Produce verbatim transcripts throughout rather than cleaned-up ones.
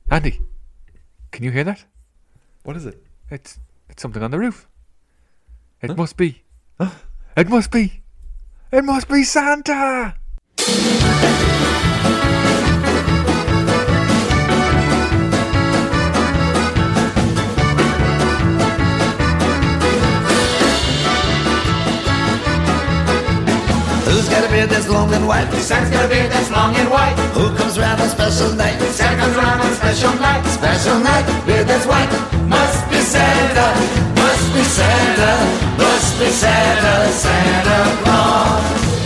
Andy, can you hear that? What is it? It's it's something on the roof. It Huh? must be. It must be. It must be Santa. Who's got a beard that's long and white? Santa's got a beard that's long and white. Who comes round on special night? Santa comes around on a special night. Special night, Beard that's white. Must be Santa. Must be Santa. Must be Santa. Santa Claus.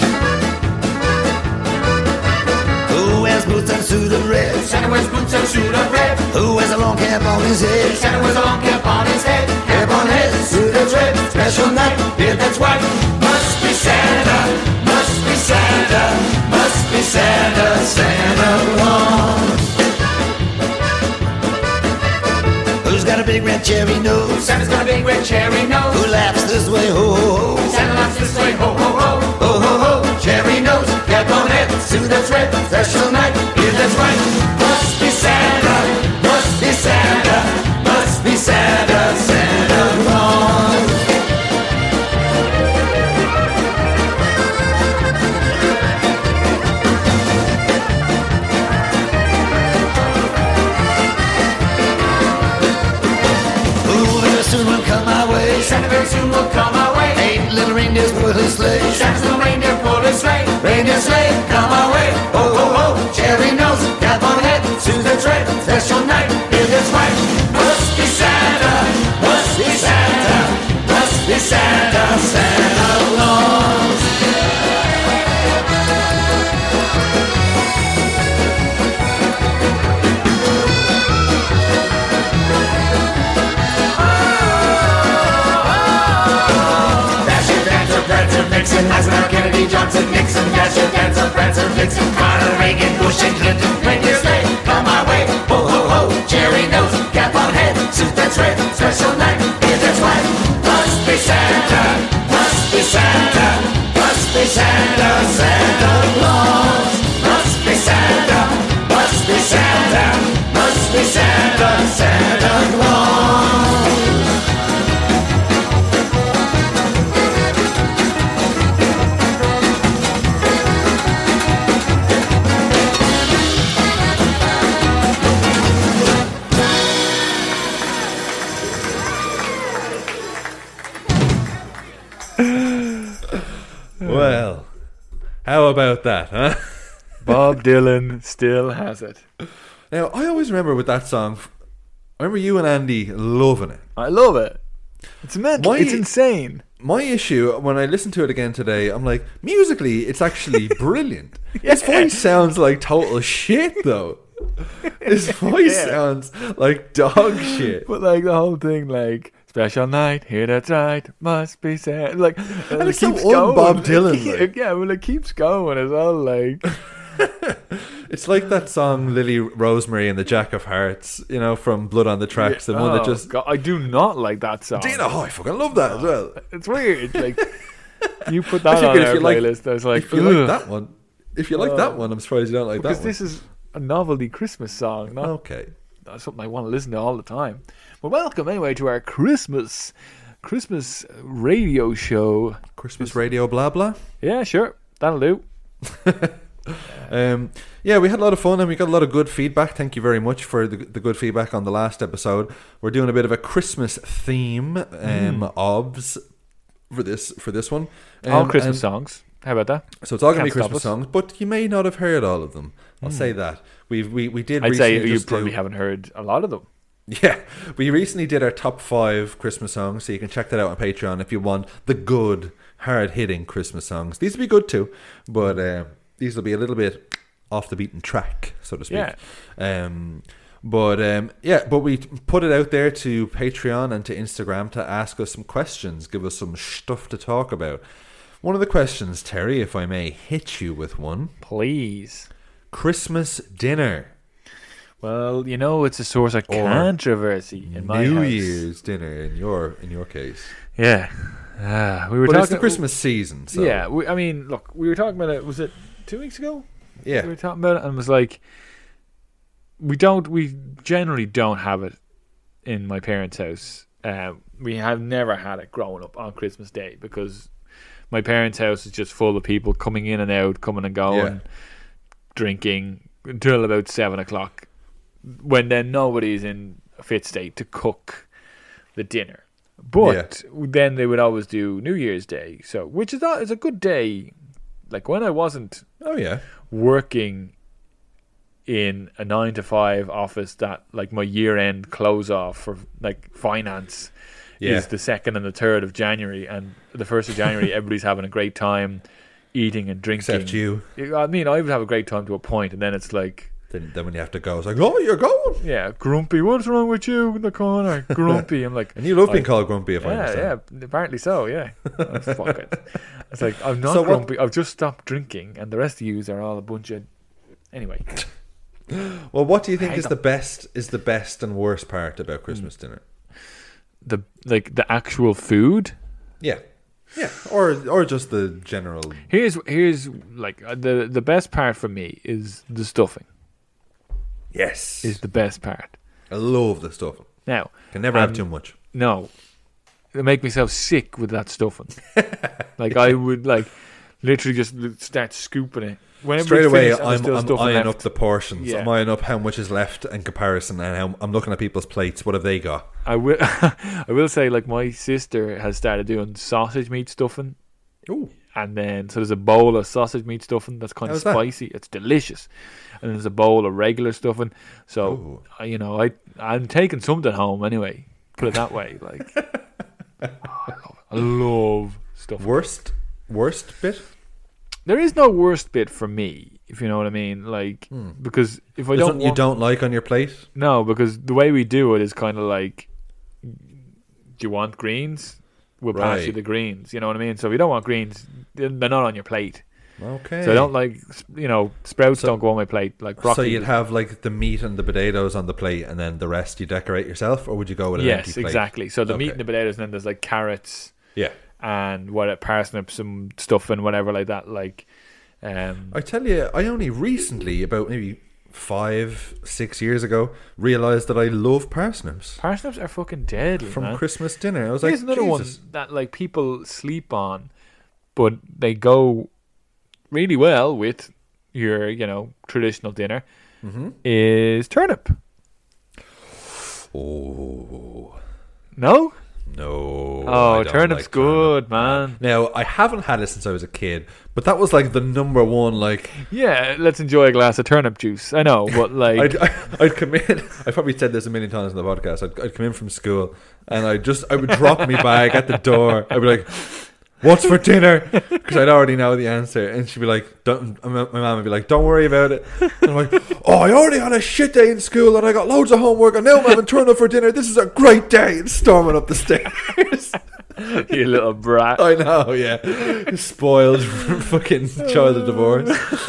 who wears boots and suit of red? Santa wears boots and suit of red. Who wears a long cap on his head? Santa wears a long cap on his head. Cap on head, suit that's red. Special night. Beard that's white. Must be Santa. Must be Santa. Must be Santa. Santa Claus. Who's got a big red cherry nose? Santa's got a big red cherry nose. Who laughs this way, ho ho ho? Santa laughs this way, ho ho ho, ho ho ho. Cherry nose, cap on head, suit that's red, special night, beard that's white. Must be Santa, must be Santa, must be Santa, Santa Claus. Who very soon will come our way? Santa very soon will come our way. Eight little reindeers pull his sleigh. Santa's little reindeer pull his sleigh. Reindeer sleigh, come our way. Ho ho ho, cherry nose, cap on head, suit that's red, special night, beard that's white. Must be Santa, must be Santa, must be Santa, Santa Claus. Dasher, Dancer, Prancer, Vixen, Eisenhower, Kennedy, Johnson, Nixon. Dasher, Dancer, Prancer, Vixen, Connor, Reagan, Bush, and Clinton. Reindeer sleigh, come our way. Ho ho ho, cherry nose, cap on head, suit that's red, special night, beard that's white. Must be Santa, must be Santa, must be Santa, Santa Claus. Must be Santa, must be Santa, must be Santa, Santa Claus. Well, how about that, huh? Bob Dylan still has it. Now, I always remember with that song, I remember you and Andy loving it. I love it. It's mental. Why- It's insane. My issue, when I listened to it again today, I'm like, musically, it's actually brilliant. His voice sounds like total shit, though. His voice Yeah. sounds like dog shit. But like the whole thing, like special night, here that's right, must be sad. Like and it's so un-Bob Dylan, like. Yeah, well, it keeps going as well. Like It's like that song Lily Rosemary and the Jack of Hearts, you know, from Blood on the Tracks, the one that Oh, just... God, I do not like that song. Do you know? Oh, I fucking love that as well. It's weird. Like you put that Actually, on good, if our you like- playlist. I was like, if you like "Ugh." that one, if you like that one, I'm surprised you don't like because that one. this is a novelty Christmas song, not Okay. not something I want to listen to all the time. Well, welcome anyway to our Christmas Christmas radio show. Christmas radio, blah, blah. Yeah, sure, that'll do. Um, yeah, we had a lot of fun and we got a lot of good feedback. Thank you very much for the, the good feedback on the last episode. We're doing a bit of a Christmas theme um, Mm. obs for this for this one. Um, all Christmas and- songs. How about that? So it's all going to Can't be stop Christmas us. songs, but you may not have heard all of them. I'll say that. We've, we we did I'd say recently you just probably do- haven't heard a lot of them. Yeah, we recently did our top five Christmas songs, so you can check that out on Patreon if you want the good, hard-hitting Christmas songs. These will be good too, but uh, these will be a little bit off the beaten track, so to speak. Yeah. Um, but um, yeah, but we put it out there to Patreon and to Instagram to ask us some questions, give us some stuff to talk about. One of the questions, Terry, if I may hit you with one: Please. Christmas dinner, Well, you know it's a source of Or controversy in my New house. Year's dinner in your in your case. Yeah. Ah, we were But talking it's the Christmas season, so Yeah, we, I mean, look, we were talking about it. Was it two weeks ago? yeah. We were talking about it, and it was like, we don't. We generally don't have it in my parents' house. Uh, we have never had it growing up on Christmas Day because my parents' house is just full of people coming in and out, coming and going, Yeah. drinking until about seven o'clock. When then nobody's in a fit state to cook the dinner. But then they would always do New Year's Day, so which is a, is a good day. Like when I wasn't Oh yeah. working in a nine to five office that like my year end close off for like finance Yeah. is the second and the third of January, and the first of January everybody's having a great time eating and drinking. Except you. I mean, I would have a great time to a point, and then it's like, Then, then when you have to go, it's like, oh, you're going. yeah, grumpy. What's wrong with you in the corner? Grumpy. I'm like, And you love being I- called grumpy, if I yeah, understand. yeah, apparently so, yeah. Oh, fuck it. It's like, I'm not So what- grumpy. I've just stopped drinking, and the rest of yous are all a bunch of. Anyway, Well, what do you think hate is the them. best is the best and worst part about Christmas dinner? the like the actual food. Yeah, yeah, or or just the general. Here's here's like uh, the the best part for me is the stuffing. Yes, Is the best part. I love the stuff. Now, Can never have Um, too much. no, it make myself sick with that stuffing. Like I would like literally just start scooping it. Whenever Straight it's away, finished, there's I'm, still I'm stuffing eyeing left. up the portions. Yeah. I'm eyeing up how much is left in comparison, and how, I'm looking at people's plates. What have they got? I will. I will say, like my sister has started doing sausage meat stuffing, Ooh, and then so there's a bowl of sausage meat stuffing that's kind of How's that? spicy. It's delicious, and there's a bowl of regular stuffing. So Ooh. uh, you know, I I'm taking something home anyway. Put it that way. Like oh, I love, I love stuffing. worst worst bit. There is no worst bit for me, if you know what I mean. Like because if I There's don't something you want, don't like on your plate. no, because the way we do it is kind of like, do you want greens? We'll pass you Right. the greens. You know what I mean? So if you don't want greens, then they're not on your plate. Okay. So I don't like, you know, sprouts So- don't go on my plate. Like So broccoli. you'd have like the meat and the potatoes on the plate, and then the rest you decorate yourself, or would you go with an empty yes, plate? exactly. So the meat Okay. and the potatoes, and then there's like carrots Yeah. and what parsnips, some stuff and whatever like that. Like, um, I tell you, I only recently, about maybe five, six years ago, realised that I love parsnips parsnips are fucking deadly, from man. Christmas dinner. I was Here's like, another Jesus. one that like people sleep on, but they go really well with your, you know, traditional dinner. Mm-hmm. Is turnip. Oh No? no! Oh, I don't turnip's like good, turnip. man. Now I haven't had it since I was a kid, but that was like the number one. Like Yeah, let's enjoy a glass of turnip juice. I know, but like, I'd, I'd come in. I probably said this a million times in the podcast. I'd, I'd come in from school, and I just I would drop my bag at the door. I'd be like, "What's for dinner?" Because I'd already know the answer, and she'd be like, "Don't." My mum would be like, "Don't worry about it." And I'm like, "Oh, I already had a shit day in school, and I got loads of homework, and now I'm having turnip for dinner. This is a great day." And storming up the stairs. you little brat. I know, yeah. Spoiled fucking child of divorce.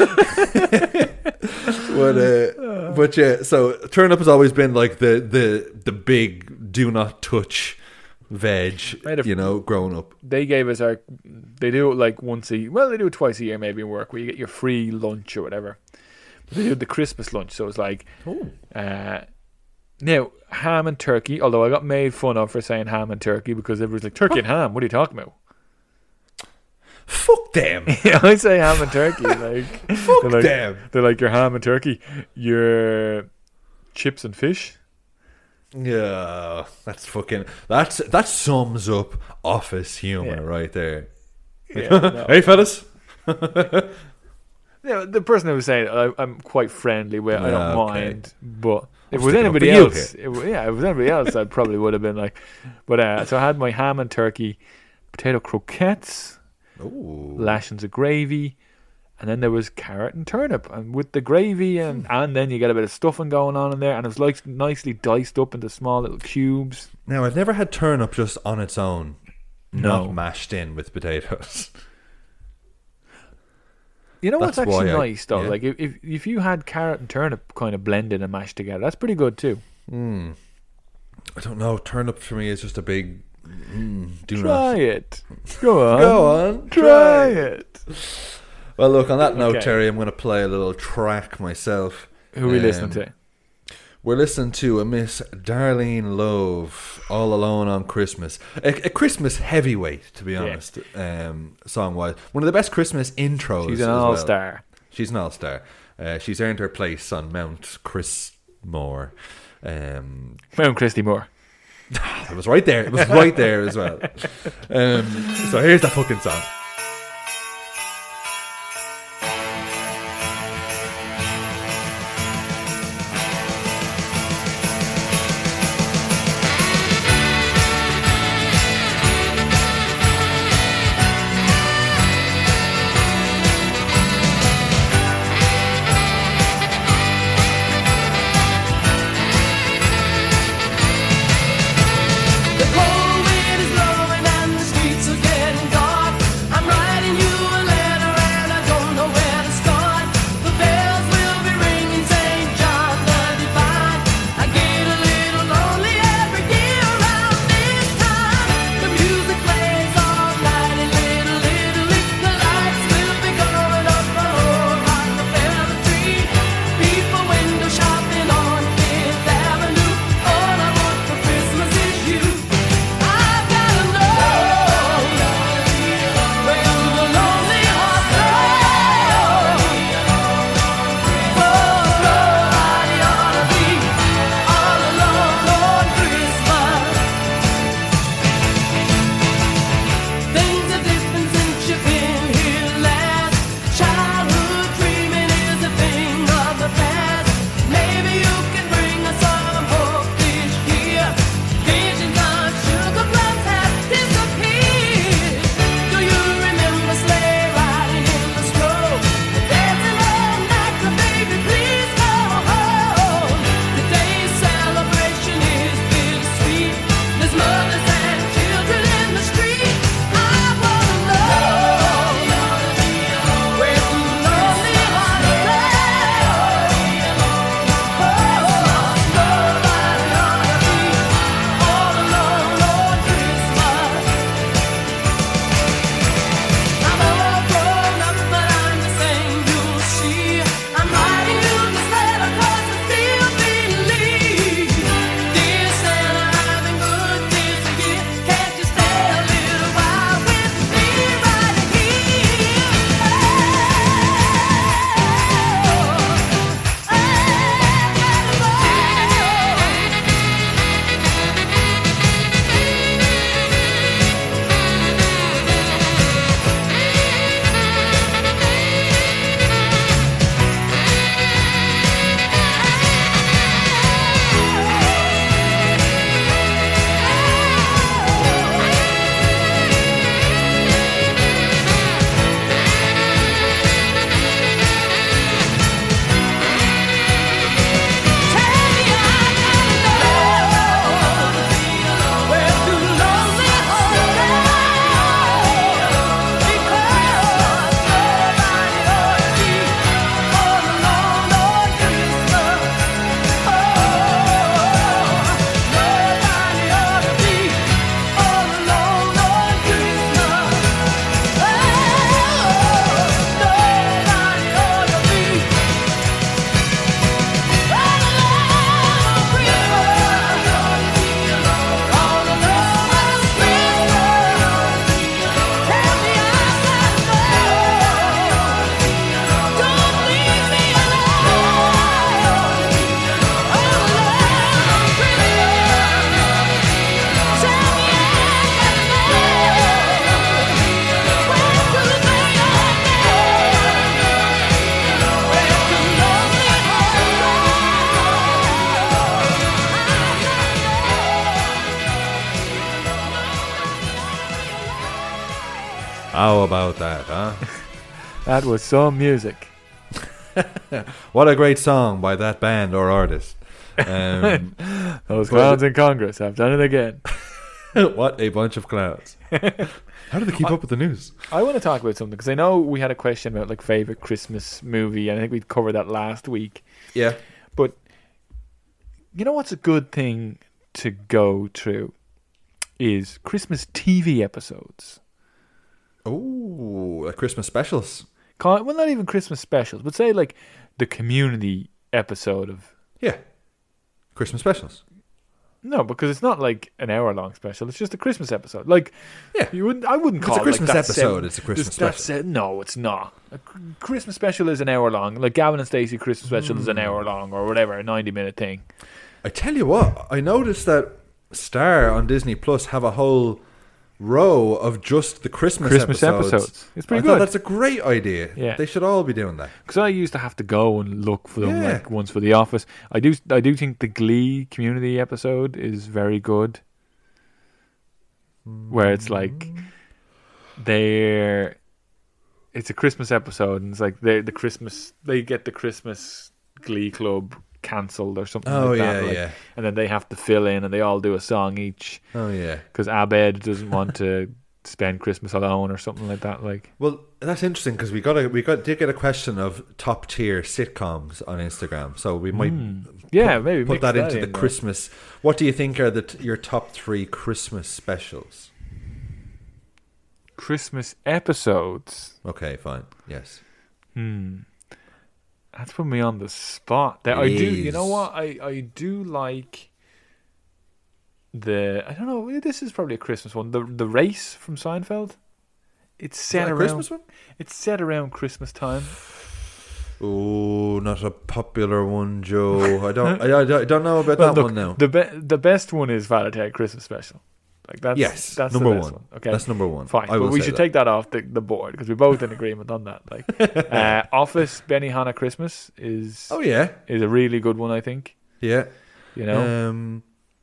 but, uh, but yeah, so turnip has always been like the, the, the big do not touch veg, Made of- you know, growing up. They gave us our. They do it like once a well, they do it twice a year maybe in work where you get your free lunch or whatever. But they do the Christmas lunch, so it's like. Uh, now ham and turkey. Although I got made fun of for saying ham and turkey because everyone's like turkey and ham. What are you talking about? Fuck them. Yeah, I say ham and turkey. Like Fuck they're like, them. They're like your ham and turkey, your chips and fish. Yeah, that's fucking, that's, that sums up office humor Yeah. right there. Yeah, no. Hey, fellas. Yeah, the person who was saying it, I, I'm quite friendly with. I don't Yeah, okay. mind, but if it I'm was sticking up anybody for you else, it, wa- yeah, if it was anybody else, I probably would have been like. But uh, so I had my ham and turkey, potato croquettes, Ooh. lashings of gravy, and then there was carrot and turnip, and with the gravy, and and then you get a bit of stuffing going on in there, and it was like nicely diced up into small little cubes. Now, I've never had turnip just on its own, No. not mashed in with potatoes. You know what's That's actually why I- nice though? yeah. Like if, if if you had carrot and turnip kind of blended and mashed together, that's pretty good too. Mm. I don't know. Turnip for me is just a big. Mm, do Try not. it. Go on. Go on, Try try it. Well, look, on that note, Okay. Terry, I'm going to play a little track myself. Who are we Um, listening to? We're listening to a Miss Darlene Love, All Alone on Christmas. A, a Christmas heavyweight, to be honest, yeah. um, song-wise. One of the best Christmas intros. She's an as all-star. Well. She's an all-star. Uh, she's earned her place on Mount Christmore. Um, Mount Christy Moore. It was right there. It was right there as well. Um, so here's the fucking song. How about that, huh? That was some music. What a great song by that band or artist. Um, Those clowns in Congress have done it again. What a bunch of clowns. How do they keep I, up with the news? I want to talk about something because I know we had a question about like favorite Christmas movie, and I think we covered that last week. Yeah. But you know what's a good thing to go through is Christmas T V episodes. Oh, like Christmas specials. Well, not even Christmas specials, but say like the Community episode of yeah, Christmas specials. No, because it's not like an hour long special. It's just a Christmas episode. Like, Yeah. you wouldn't. I wouldn't If call it's a Christmas it like that episode, seven- it's a Christmas this- that's special. it. No, it's not. A c- Christmas special is an hour long. Like Gavin and Stacey Christmas special Hmm. is an hour long or whatever, a ninety minute thing. I tell you what, I noticed that Star on Disney Plus have a whole row of just the Christmas, Christmas episodes. episodes. It's pretty I thought good. that's a great idea. Yeah. They should all be doing that. Because I used to have to go and look for them, Yeah. like ones for The Office. I do. I do think the Glee Community episode is very good, where it's like they're. It's a Christmas episode, and it's like they the Christmas they get the Christmas Glee Club cancelled or something Oh, like yeah, that. like- yeah. And then they have to fill in, and they all do a song each Oh, yeah. because Abed doesn't want to spend Christmas alone or something like that. Like, Well, that's interesting because we got a, we got did get a question of top tier sitcoms on Instagram, so we might yeah, put, maybe put mix that into in the there. Christmas. What do you think are the t- your top three Christmas specials? Christmas episodes. Okay, fine. Yes. Hmm. That's put me on the spot. There, I do. You know Jeez. what? I, I do like the. I don't know. This is probably a Christmas one. The the race from Seinfeld. It's Is set that a around Christmas one? It's set around Christmas time. Oh, not a popular one, Joe. I don't. I, I, I don't know about Well, that look, one now. the be- the best one is Valentine Christmas Special. Like that's Yes, that's number the best one. one. Okay, That's number one. Fine, I but will we say should that. take that off the, the board because we're both in agreement on that. Like, uh, Office Benihana Christmas is Oh yeah, is a really good one. I think yeah. you know. Um,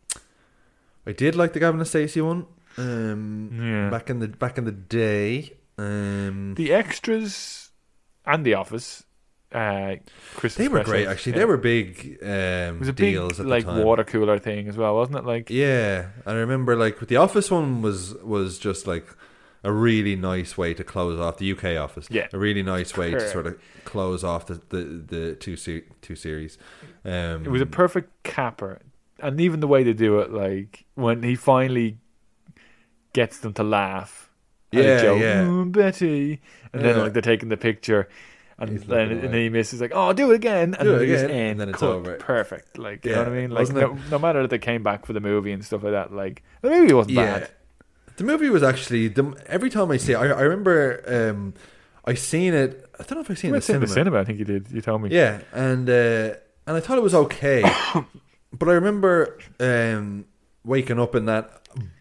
I did like the Gavin and Stacey one. Um, Yeah. back in the back in the day. Um, The extras and The Office, uh, Christmas. they were specials, great, actually. yeah. They were big um, It was a deals big at like the time. water cooler thing as well, wasn't it? Like, Yeah, I remember like with the Office one was was just like a really nice way to close off the U K Office. Yeah. a really nice way to Correct. sort of close off the the, the two se- two series. Um, it was a perfect capper, and even the way they do it, like when he finally gets them to laugh. at a Yeah, joke, yeah. "Oh, Betty, and then Yeah. like they're taking the picture. And He's then, looking and away. then he misses, like, oh, do it again. And Do then it they just again, end, and then it's cut, over. perfect. Like, you Yeah, know what I mean? Like, wasn't no, it- no matter that they came back for the movie and stuff like that, like, the movie wasn't Yeah. bad. The movie was actually the, every time I see it, I, I remember um, I seen it. I don't know if I seen You it in went to the the cinema. cinema, I think you did. You told me. Yeah, and uh, and I thought it was okay, but I remember um, waking up in that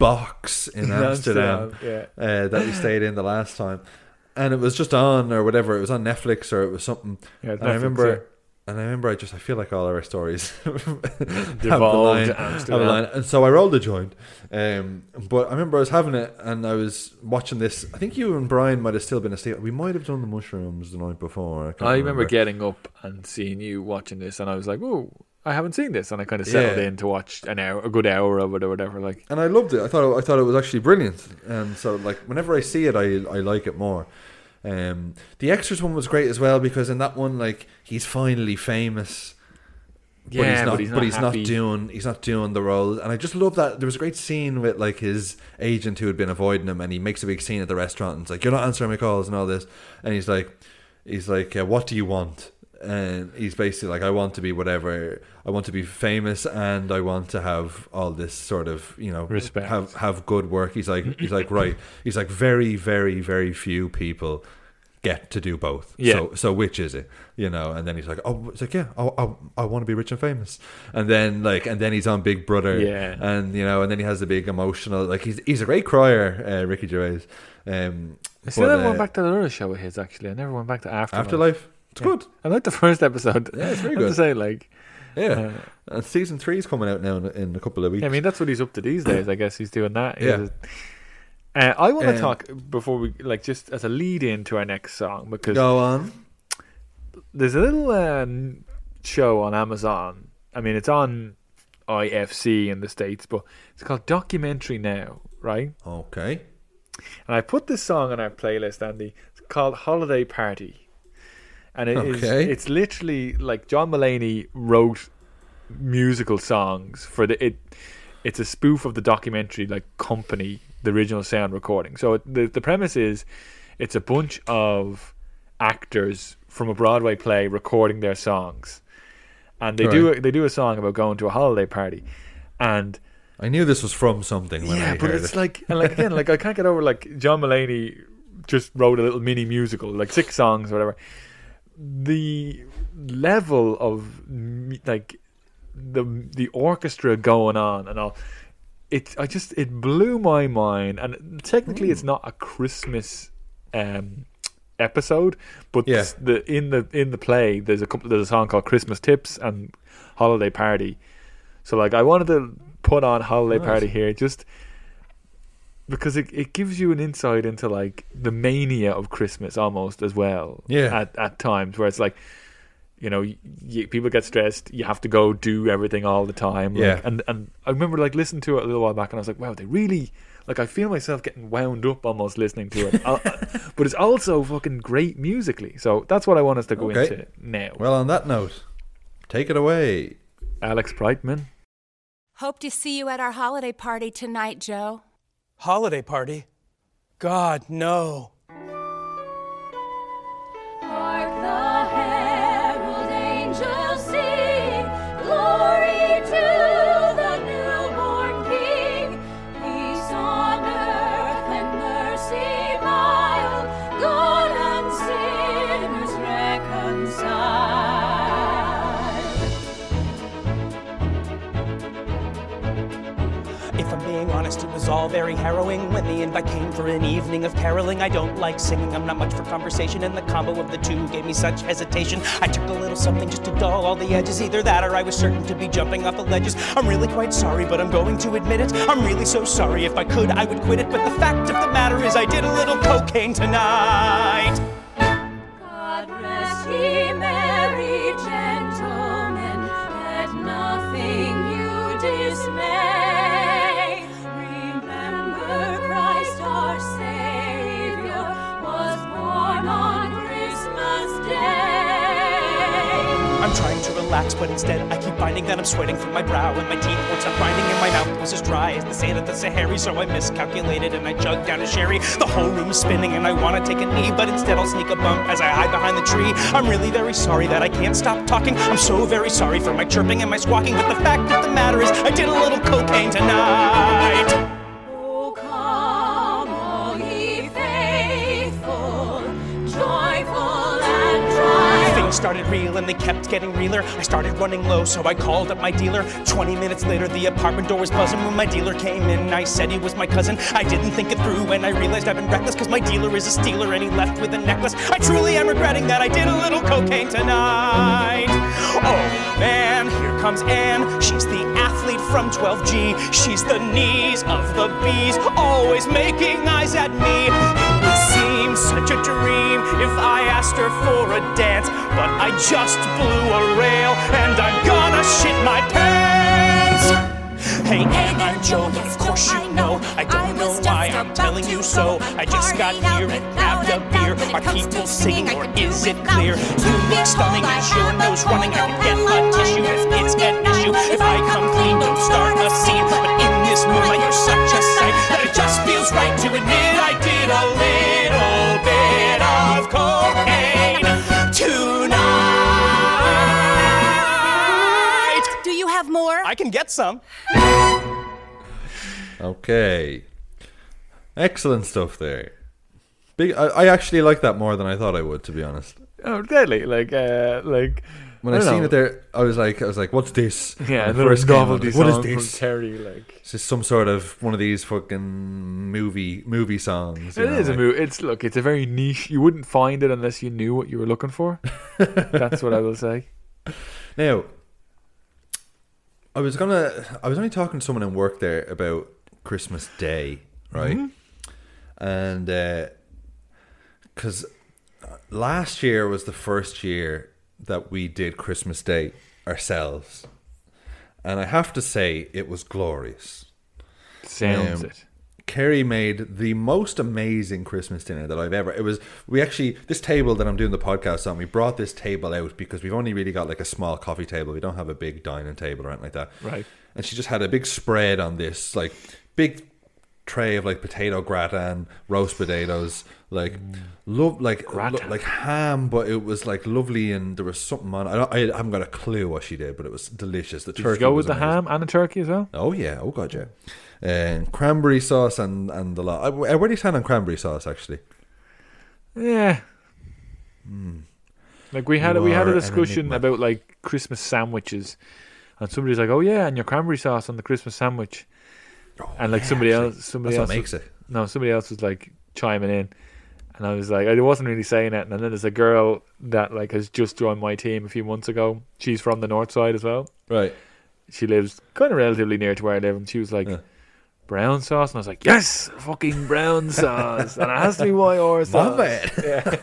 box in In Amsterdam, yeah. uh, that we stayed in the last time, and it was just on or whatever. It was on Netflix or it was something. Yeah, And I remember, and I remember, I just I feel like all our stories have the Devolved line- to have Amsterdam. a line. And so I rolled a joint. Um, but I remember I was having it and I was watching this. I think you and Brian might have still been asleep. We might have done the mushrooms the night before. I, can't I remember getting up and seeing you watching this, and I was like, "Oh, I haven't seen this," and I kind of settled Yeah. in to watch an hour, a good hour of it or whatever. Like, and I loved it. I thought it, I thought it was actually brilliant. And so like whenever I see it, I I like it more. Um, the extras one was great as well because in that one, like he's finally famous. But yeah, he's not. but he's not, but he's not happy. doing. He's not doing the role, and I just love that. There was a great scene with like his agent who had been avoiding him, and he makes a big scene at the restaurant. And it's like, "You're not answering my calls," and all this. And he's like, "He's like, uh, what do you want?" And he's basically like, "I want to be whatever. I want to be famous, and I want to have all this sort of, you know, Respect. have have good work." He's like, he's like, right. He's like, very, very, very few people get to do both. Yeah. So so which is it? You know, and then he's like, oh, it's like, yeah, I, I, I want to be rich and famous. And then like, and then he's on Big Brother. Yeah. And you know, and then he has the big emotional, like he's he's a great crier, uh, Ricky Gervais. Um, I still but, never uh, went back to the other show of his. Actually, I never went back to Afterlife. Afterlife. It's Yeah. good. I like the first episode. Yeah, it's very I have good. to say, like, Yeah. uh, And season three is coming out now in, in a couple of weeks. I mean, that's what he's up to these days. I guess he's doing that. He Yeah. has- Uh, I want to Um, talk before we like just as a lead in to our next song because Go on. there's a little um, show on Amazon. I mean, it's on I F C in the States, but it's called Documentary Now, right? Okay. And I put this song on our playlist, Andy. It's called Holiday Party. And it is Okay. it's literally like John Mulaney wrote musical songs for the it it's a spoof of the documentary like Company, the original sound recording. So it, the the premise is it's a bunch of actors from a Broadway play recording their songs. and they Right. do a, they do a song about going to a holiday party, and I knew this was from something when yeah, I but heard it's it. like and like again, like I can't get over like John Mulaney just wrote a little mini musical, like six songs or whatever. The level of m- like the the orchestra going on and all, it I just it blew my mind. And technically, it's not a Christmas um, episode, but Yeah. the in the in the play there's a couple there's a song called Christmas Tips and Holiday Party. So like I wanted to put on Holiday Nice. Party here just because it, it gives you an insight into like the mania of Christmas almost as well. Yeah. At at times where it's like, you know, y- y- people get stressed. You have to go do everything all the time. Like, Yeah. And and I remember like listening to it a little while back, and I was like, wow, they really like. I feel myself getting wound up almost listening to it. I, I- but it's also fucking great musically. So that's what I want us to go Okay. into now. Well, on that note, take it away. Alex Brightman. Hope to see you at our holiday party tonight, Joe. Holiday party? God, no. Hark the herald angels sing, glory to the newborn King. Peace on earth and mercy mild, God and sinners reconciled. If I'm being honest, it was all very harrowing when the invite came for an evening of caroling. I don't like singing, I'm not much for conversation, and the combo of the two gave me such hesitation. I took a little something just to dull all the edges, either that or I was certain to be jumping off the ledges. I'm really quite sorry, but I'm going to admit it. I'm really so sorry. If I could, I would quit it, but the fact of the matter is I did a little cocaine tonight. God rest ye merry gentlemen, let nothing you dismay. Remember Christ our Savior was born on Christmas Day. I'm trying to relax, but instead I keep finding that I'm sweating from my brow, and my teeth won't stop grinding, and my mouth was as dry as the sand of the Sahara. So I miscalculated and I chugged down a sherry. The whole room is spinning and I want to take a knee, but instead I'll sneak a bump as I hide behind the tree. I'm really very sorry that I can't stop talking. I'm so very sorry for my chirping and my squawking, but the fact of the matter is I did a little cocaine tonight. Oh, come, all ye faithful, joyful and triumphant. Things started real and they kept getting realer. I started running low, so I called up my dealer. Twenty minutes later, the apartment door was buzzing. When my dealer came in, I said he was my cousin. I didn't think it through when I realized I've been reckless, cause my dealer is a stealer and he left with a necklace. I truly am regretting that I did a little cocaine tonight. Oh man, here comes Anne. She's the athlete from twelve G. She's the knees of the bees, always making eyes at me. It would seem such a dream if I asked her for a dance, but I just blew a rail and I'm gonna shit my pants. Hey, Anne, I'm Joe, but of course you know I don't know why I'm telling you so. I just got here and grabbed a beer. Are people singing or is it clear? You look stunning, is your nose running? I can get a tissue if it's an issue. If I come clean, don't start a scene. But in this moonlight, you're such a sight that it just feels right to admit I did a little bit of cocaine tonight. Do you have more? I can get some. Okay. Excellent stuff there. Big. I, I actually like that more than I thought I would, to be honest. Oh, deadly! Like, uh, like When I, don't seen know. it there, I was like, I was like, "What's this?" Yeah, When a it little first came out, I novelty was like, song what is from this? Terry. Like, It's just some sort of one of these fucking movie movie songs. you it know, is a like- movie. It's look, it's a very niche. You wouldn't find it unless you knew what you were looking for. That's what I will say. Now, I was gonna. I was only talking to someone in work there about Christmas Day, right? And because last year was the first year that we did Christmas Day ourselves, and I have to say it was glorious. Sounds Um, it. Kerry made the most amazing Christmas dinner that I've ever. It was we actually this table that I'm doing the podcast on. We brought this table out because we've only really got like a small coffee table. We don't have a big dining table or anything like that. Right. And she just had a big spread on this like big tray of like potato gratin, roast potatoes, like love like lo- like ham, but it was like lovely, and there was something on it. I, don't, I haven't got a clue what she did, but it was delicious. The Did turkey you go was with the amazing. ham and the turkey as well? Oh yeah, oh god yeah, and cranberry sauce and and the lot. Where do you stand on cranberry sauce actually? Yeah. Like we had You a, we had a are an discussion enigma. about like Christmas sandwiches, and somebody's like, "Oh yeah, and your cranberry sauce on the Christmas sandwich," and like somebody else, somebody That's else what makes was, it. No, somebody else was like chiming in, and I was like, I wasn't really saying it. And then there's a girl that like has just joined my team a few months ago. She's from the north side as well. Right. She lives kind of relatively near to where I live, and she was like. Yeah. Brown sauce, and I was like, yes, fucking brown sauce, and it has to be white horse My sauce. bad.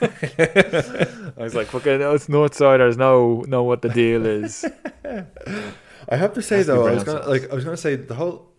Yeah. I was like, fucking, it's Northsiders know know what the deal is. I have to say Has to be though, I was brown gonna sauce. like I was gonna say the whole.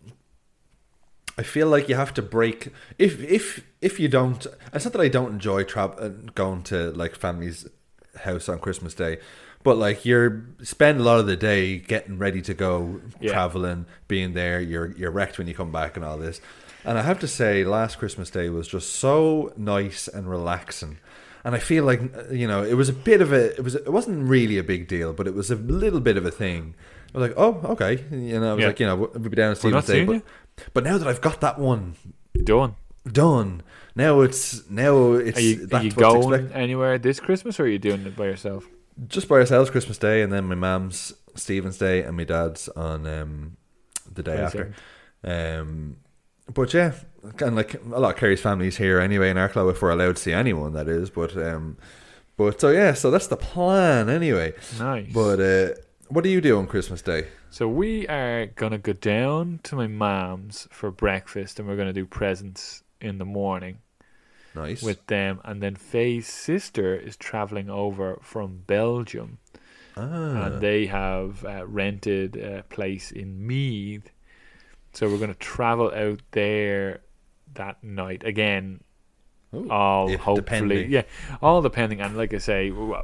I feel like you have to break if if if you don't. It's not that I don't enjoy tra- uh, going to like family's house on Christmas Day, but like you're spend a lot of the day getting ready to go Yeah. traveling, being there. You're you're wrecked when you come back and all this. And I have to say, last Christmas Day was just so nice and relaxing. And I feel like you know it was a bit of a it was it wasn't really a big deal, but it was a little bit of a thing. I was like, oh, okay, you know, I was Yeah. like, you know, we'll be down on We're not Stephen's Day, seeing but you. but now that I've got that one Done. done, now it's now it's Are you, are that's you what's going expected. anywhere this Christmas, or are you doing it by yourself? Just by ourselves Christmas Day, and then my mum's Stephen's Day, and my dad's on um, the day after. Um, but yeah, and like a lot of Kerry's family's here anyway in Arklow, if we're allowed to see anyone, that is. But um, but so yeah, so that's the plan anyway. Nice. But uh, what do you do on Christmas Day? So we are gonna go down to my mom's for breakfast, and we're gonna do presents in the morning Nice. with them. And then Faye's sister is traveling over from Belgium, ah, and they have uh, rented a place in Meath. So we're going to travel out there that night again. Ooh, all if hopefully, depending. yeah, all depending. And like I say, w-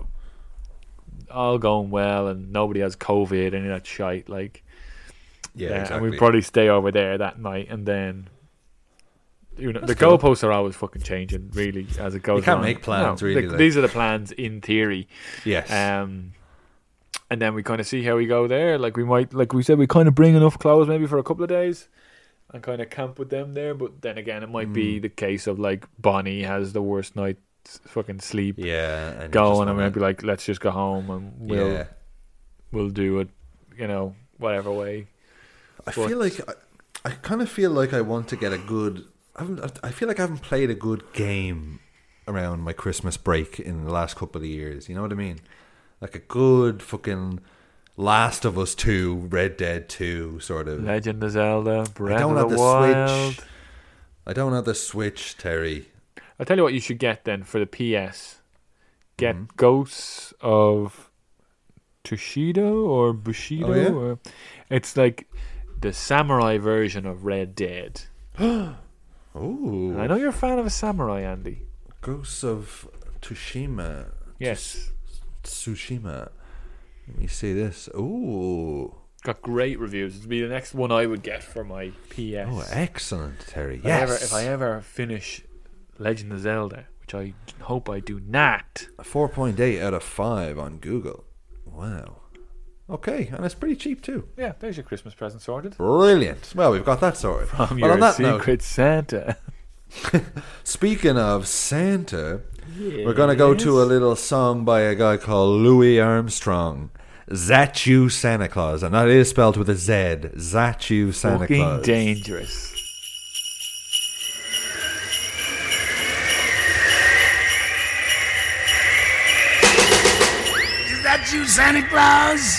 all going well, and nobody has COVID and that shite. Like, yeah, uh, exactly. and we probably stay over there that night, and then. You know, That's the cool. goalposts are always fucking changing, really, as it goes. You can't on. make plans, No, really, like, like- these are the plans in theory. yes. Um, and then we kind of see how we go there. Like we might, like we said, we kind of bring enough clothes maybe for a couple of days, and kind of camp with them there. But then again, it might Mm. be the case of like Bonnie has the worst night's fucking sleep yeah, and you just going, and wanna- we'll be like, let's just go home and we'll yeah. we'll do it, you know, whatever way. I But- feel like I, I kind of feel like I want to get a good. I haven't. I feel like I haven't played a good game around my Christmas break in the last couple of years. You know what I mean? Like a good fucking Last of Us two, Red Dead two sort of. Legend of Zelda, I Breath don't of have the the Wild. Switch. I don't have the Switch, Terry. I'll tell you what you should get then for the P S. Get Mhm. Ghosts of Tushido or Bushido. Oh, yeah? Or, it's like the samurai version of Red Dead. Oh, And I know you're a fan of a samurai, Andy. Ghosts of Tsushima. Yes. Tsushima. Let me see this. Ooh. Got great reviews. It'd be the next one I would get for my P S. Oh, excellent, Terry. if, I Yes. ever, if I ever finish Legend of Zelda, which I hope I do not. A four point eight out of five on Google. Wow. Okay, and it's pretty cheap too. Yeah, there's your Christmas present sorted. Brilliant. Well, we've got that sorted. From Well, your on that secret Santa. note, speaking of Santa, we're going to go to a little song by a guy called Louis Armstrong. Zat You Santa Claus. And that is spelled with a Z. Zat You Santa Fucking Claus. dangerous. Is that you, Santa Claus?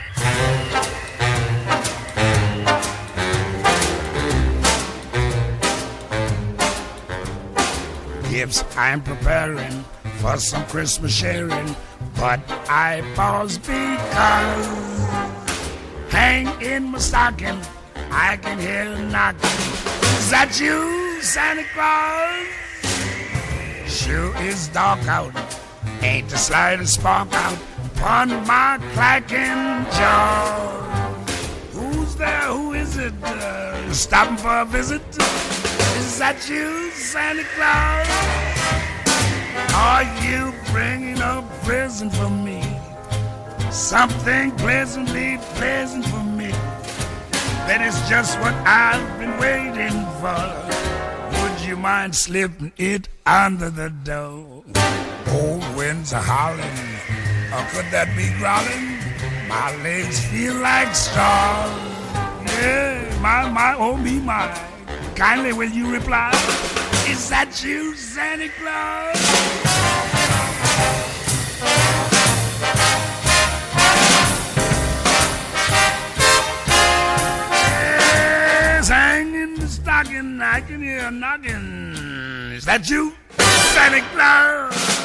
Gifts I'm preparing for some Christmas sharing, but I pause because hang in my stocking, I can hear a knocking. Is that you, Santa Claus? Sure is dark out, ain't the slightest spark out upon my clacking jaw. Who's there? Who is it? Uh, stopping for a visit? Is that you, Santa Claus? Are you bringing a present for me? Something pleasantly pleasant for me. That is just what I've been waiting for. Would you mind slipping it under the door? Old winds are howling, or could that be growling? My legs feel like straws. Yeah, my, my, oh me, my. Kindly will you reply? Is that you, Santa Claus? Yes, hanging the stocking, I can hear a knocking. Is that you, Santa Claus?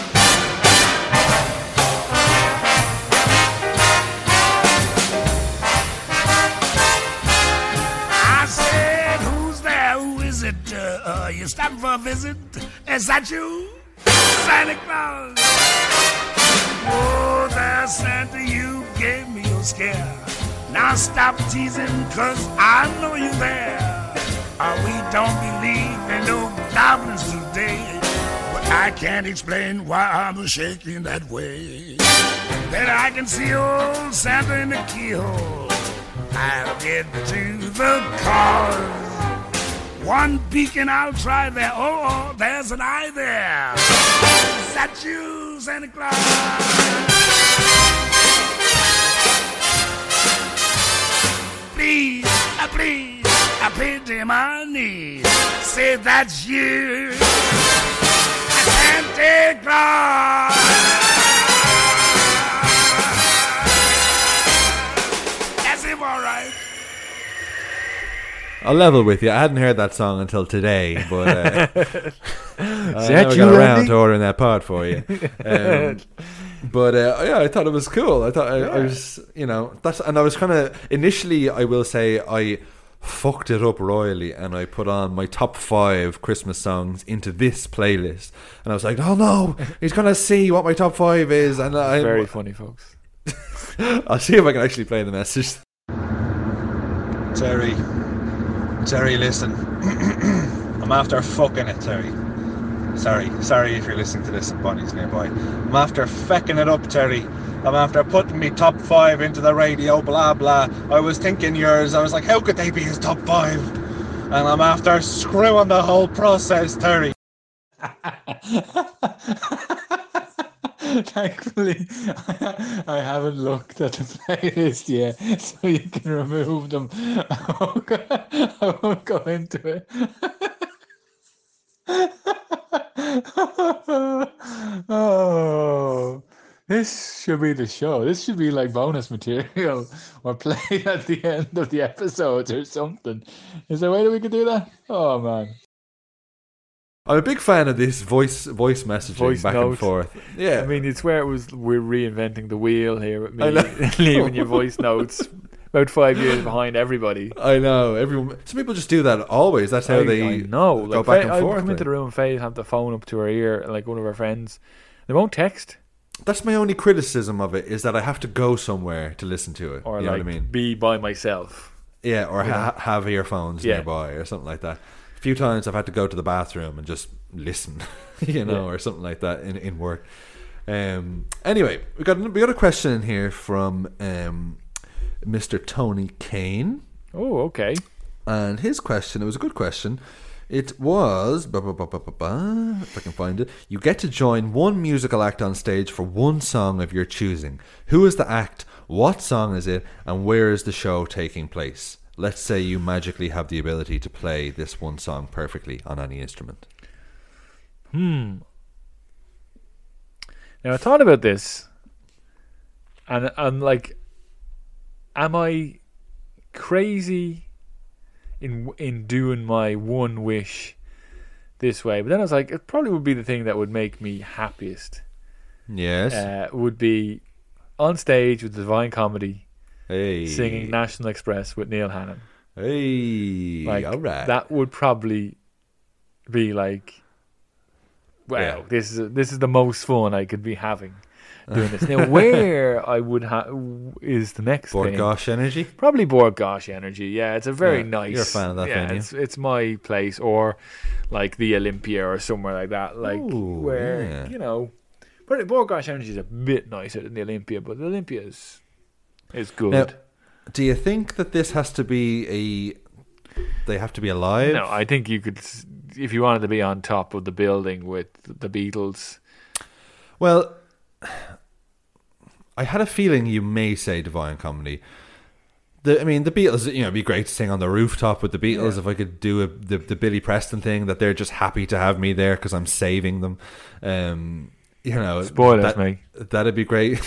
Uh, uh, you stopping for a visit? Is that you, Santa Claus? Oh, there, Santa, you gave me a scare. Now stop teasing, cause I know you there. Uh, we don't believe in no goblins today, but I can't explain why I'm shaking that way. Then I can see old Santa in the keyhole. I'll get to the cause. One beacon, I'll try there. Oh, oh, there's an eye there. Is that you, Santa Claus? Please, uh, please, I pity my knees. Say that's you, Santa Claus. That's him, all right. I'll level with you. I hadn't heard that song until today, but uh, I never you, got around Randy? to ordering that pod for you. Um, but uh, yeah, I thought it was cool. I thought I, I was, you know, that's, and I was kind of initially. I will say I fucked it up royally, and I put on my top five Christmas songs into this playlist, and I was like, oh no, he's gonna see what my top five is, and I Very funny, folks. I'll see if I can actually play the message. Terry, Terry, listen. I'm after fucking it, Terry. Sorry, sorry if you're listening to this and Bonnie's nearby. I'm after fecking it up, Terry. I'm after putting me top five into the radio, blah blah. I was thinking yours. I was like, how could they be his top five? And I'm after screwing the whole process, Terry. Thankfully, I haven't looked at the playlist yet, so you can remove them. I won't go, I won't go into it. Oh, this should be the show. This should be like bonus material or played at the end of the episodes or something. Is there a way that we could do that? Oh, man. I'm a big fan of this voice voice messaging Voice back note. and forth. Yeah, I mean, it's where it was. We're reinventing the wheel here with I me know. leaving your voice notes about five years behind everybody. I know. Everyone. Some people just do that always. That's how I, they I know. go Like, back Faye- and I'd forth. come into like. the room and Faye have the phone up to her ear, like one of her friends. They won't text That's my only criticism of it, is that I have to go somewhere to listen to it. or you know like what I mean? be by myself. Yeah, or ha- have earphones Yeah. nearby or something like that. A few times I've had to go to the bathroom and just listen, you know, Yeah. or something like that in, in work. Um, anyway, we got we got a question in here from um, Mister Tony Kane, Oh, okay. and his question, it was a good question. It was, ba, ba, ba, ba, ba, ba, if I can find it, you get to join one musical act on stage for one song of your choosing. Who is the act? What song is it? And where is the show taking place? Let's say you magically have the ability to play this one song perfectly on any instrument. Hmm. Now I thought about this, and I'm like, am I crazy in in doing my one wish this way? But then I was like, it probably would be the thing that would make me happiest. Yes. Uh, would be on stage with Divine Comedy, hey. singing National Express with Neil Hannon. Hey. Like all right. that would probably be like, wow, Yeah. this is this is the most fun I could be having. doing this. Now, where I would have is the next Bord thing. Gosh Energy? Probably Bord Gosh Energy. Yeah, it's a very Yeah, nice. you're a fan of that yeah, venue. It's, it's my place, or like the Olympia or somewhere like that. Like Ooh, where yeah. you know, but Bord Gosh Energy is a bit nicer than the Olympia, but the Olympia is is good. Now, do you think that this has to be a? They have to be alive? No, I think you could, s- if you wanted to be on top of the building with the Beatles. Well, I had a feeling you may say Divine Comedy. The, I mean, the Beatles, you know, it'd be great to sing on the rooftop with the Beatles Yeah. if I could do a, the, the Billy Preston thing, that they're just happy to have me there because I'm saving them. Um, you know, Spoilers, that, mate. That'd be great.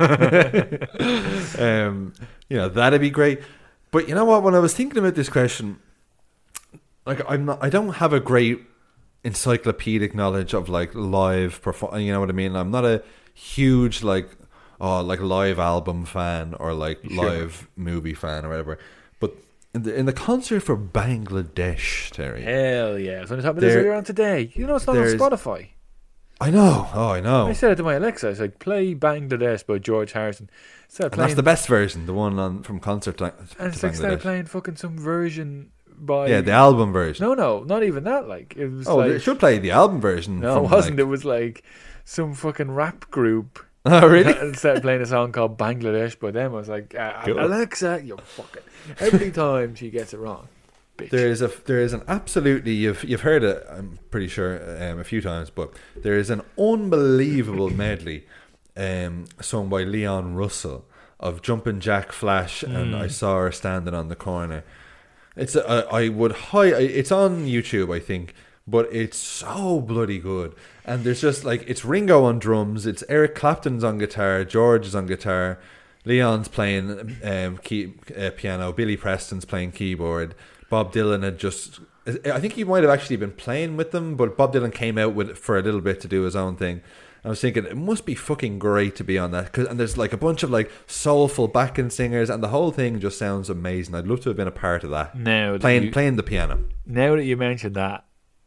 um, you know, that'd be great. But you know what? When I was thinking about this question, like I'm not, I don't have a great encyclopedic knowledge of like live perform. You know what I mean? I'm not a huge like oh like live album fan or like Sure. live movie fan or whatever. But in the in the concert for Bangladesh, Terry, Hell yeah! I was on the top of this There- earlier on today. You know, it's not on there's- Spotify. I know. Oh, I know. I said it to my Alexa. I was like, play Bangladesh by George Harrison. Started And playing, that's the best version, the one on from concert to, and it's to like started Bangladesh. playing fucking some version by. Yeah, the album version. No, no, not even that. Like it was Oh, like they should play the album version. no, from, it wasn't. like- It was like some fucking rap group. Oh, really? And started playing a song called Bangladesh by them. I was like, uh, Cool. Alexa, you fucking. Every time she gets it wrong, bitch. There is a there is an absolutely you've you've heard it, I'm pretty sure, um, a few times, but there is an unbelievable medley um, sung by Leon Russell of Jumpin' Jack Flash and Mm. I Saw Her Standing on the Corner. It's a, I would hi it's on YouTube, I think, but it's so bloody good. And there's just like it's Ringo on drums, it's Eric Clapton's on guitar, George is on guitar, Leon's playing um, key, uh, piano, Billy Preston's playing keyboard. Bob Dylan had just, I think he might have actually been playing with them, but Bob Dylan came out with it for a little bit to do his own thing. I was thinking it must be fucking great to be on that, 'cause, and there's like a bunch of like soulful backing singers, and the whole thing just sounds amazing. I'd love to have been a part of that. Now that playing you- playing the piano. Now that you mentioned that,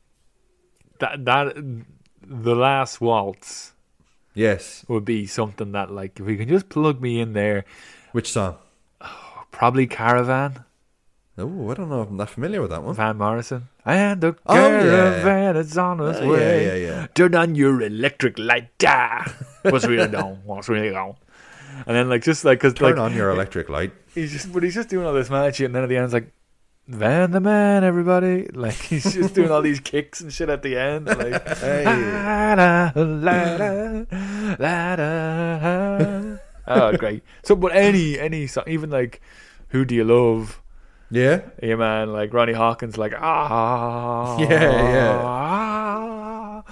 that that the last waltz, yes, would be something that like if we can just plug me in there. Which song? Oh, probably Caravan. Oh, I don't know if I'm that familiar with that one. Van Morrison. And the Oh, yeah. caravan is on its Oh, way. yeah, yeah, yeah. Turn on your electric light. Ah. What's really on? What's really on? And then like just like cause Turn like, on your electric light. He's just but he's just doing all this mad shit, and then at the end it's like Van the Man, everybody. Like he's just doing all these kicks and shit at the end. Like Hey. ah, da, la, da, la, da. Oh, great. So, but any any song, even like "Who Do You Love?" Yeah, yeah, man. Like Ronnie Hawkins, like ah, Yeah, yeah. ah,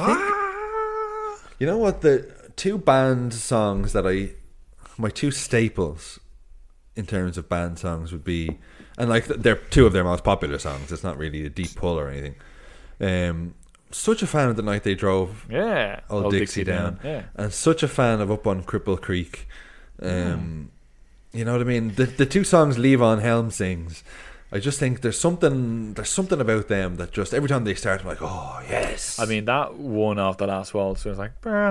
ah. You know what? The two band songs that I, my two staples in terms of band songs would be, and like they're two of their most popular songs. It's not really a deep pull or anything. Um, such a fan of The Night They Drove, Yeah, Old, Old Dixie, Dixie Down, Down, yeah. and such a fan of Up on Cripple Creek. Um, You know what I mean? The the two songs Levon Helm sings, I just think there's something there's something about them that just every time they start, I'm like, oh yes. I mean, that one off the last waltz was like, oh,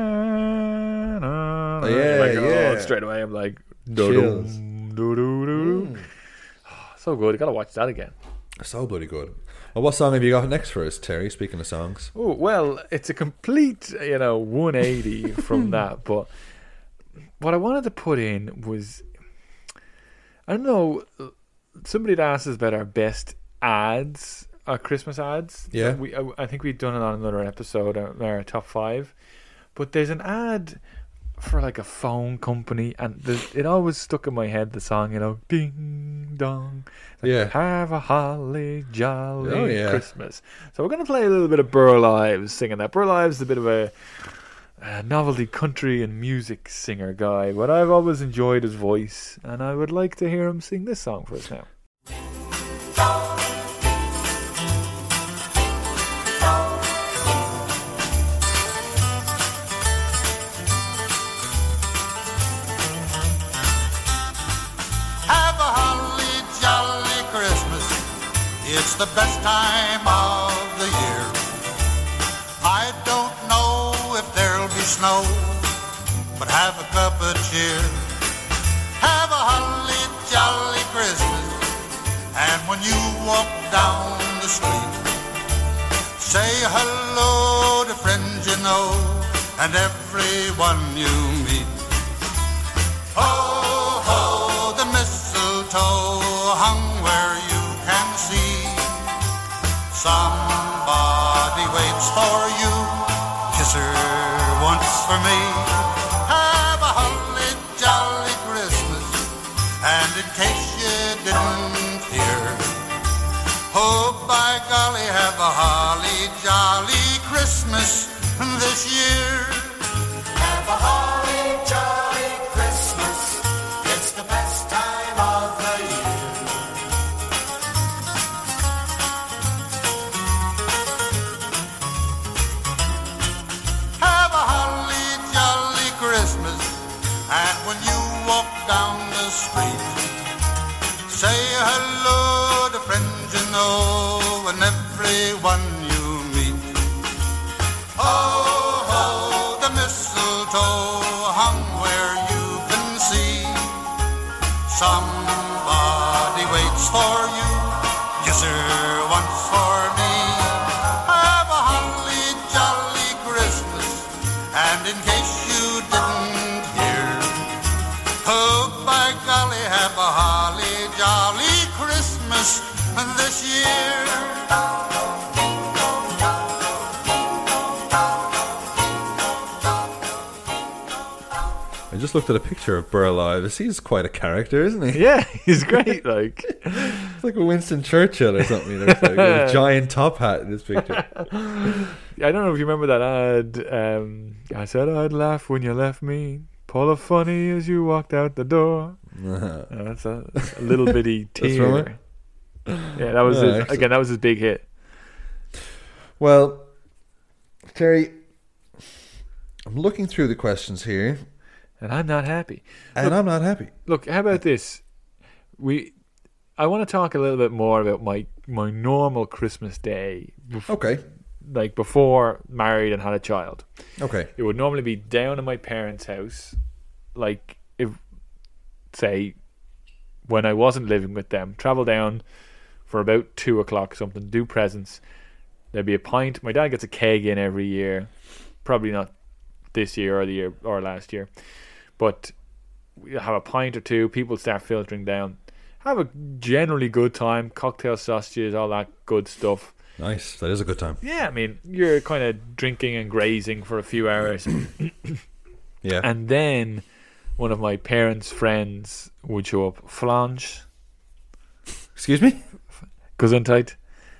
yeah, like, yeah. Oh, straight away, I'm like, Chills. do-do-do-do. So good. You gotta watch that again. So bloody good. Well, what song have you got next for us, Terry? Speaking of songs, Oh well, it's a complete, you know, one eighty from that. But what I wanted to put in was, I don't know, somebody had asked us about our best ads, our Christmas ads. Yeah. we I, I think we've done it on another episode, our, our top five. But there's an ad for like a phone company, and the, it always stuck in my head, the song, you know, ding dong. It's like, Yeah. Have a holly jolly Oh, yeah. Christmas. So we're going to play a little bit of Burl Ives singing that. Burl Ives is a bit of a, a novelty country and music singer guy, but I've always enjoyed his voice, and I would like to hear him sing this song for us now. Have a holly jolly Christmas. It's the best time of the year. I don't know if there'll be snow, but have a cup of cheer. Have a holly jolly Christmas, and when you walk down the street, say hello to friends you know and everyone you meet. Ho, ho, the mistletoe hung where you can see. Somebody waits for you, kiss her once for me. Have a holly jolly Christmas, and in case you didn't hear, oh by golly, have a holly jolly Christmas this year. Have a holly jolly Christmas, it's the best time of the year. Have a holly jolly Christmas, and when you walk down the street, say hello to friends you know and everyone you meet. Oh, oh, the mistletoe hung where you can see. Somebody waits for you, kiss her once for me. Have a holly jolly Christmas, and in case you didn't hear, oh by golly, have a holly jolly Christmas this year. I just looked at a picture of Burl Ives. He's quite a character, isn't he? Yeah, he's great. Like, it's like a Winston Churchill or something. He looks like, with a giant top hat in this picture. I don't know if you remember that ad. Um, I said I'd laugh when you left me. Pull a funny as you walked out the door. Uh, that's a, a little bitty That's from tear. Yeah, that was Oh, his, excellent. again. That was his big hit. Well, Terry, I'm looking through the questions here, and I'm not happy. And Look- I'm not happy. Look, how about this? We, I want to talk a little bit more about my my normal Christmas day. bef- Okay. Like before married and had a child. Okay. It would normally be down at my parents' house, like if, say, when I wasn't living with them, travel down for about two o'clock or something, do presents. There'd be a pint. My dad gets a keg in every year, probably not this year or the year or last year, but we have a pint or two. People start filtering down. Have a generally good time. Cocktail sausages, all that good stuff. Nice. That is a good time. Yeah, I mean, you're kind of drinking and grazing for a few hours. Yeah. And then one of my parents' friends would show up. Flange. Excuse me? Gesundheit.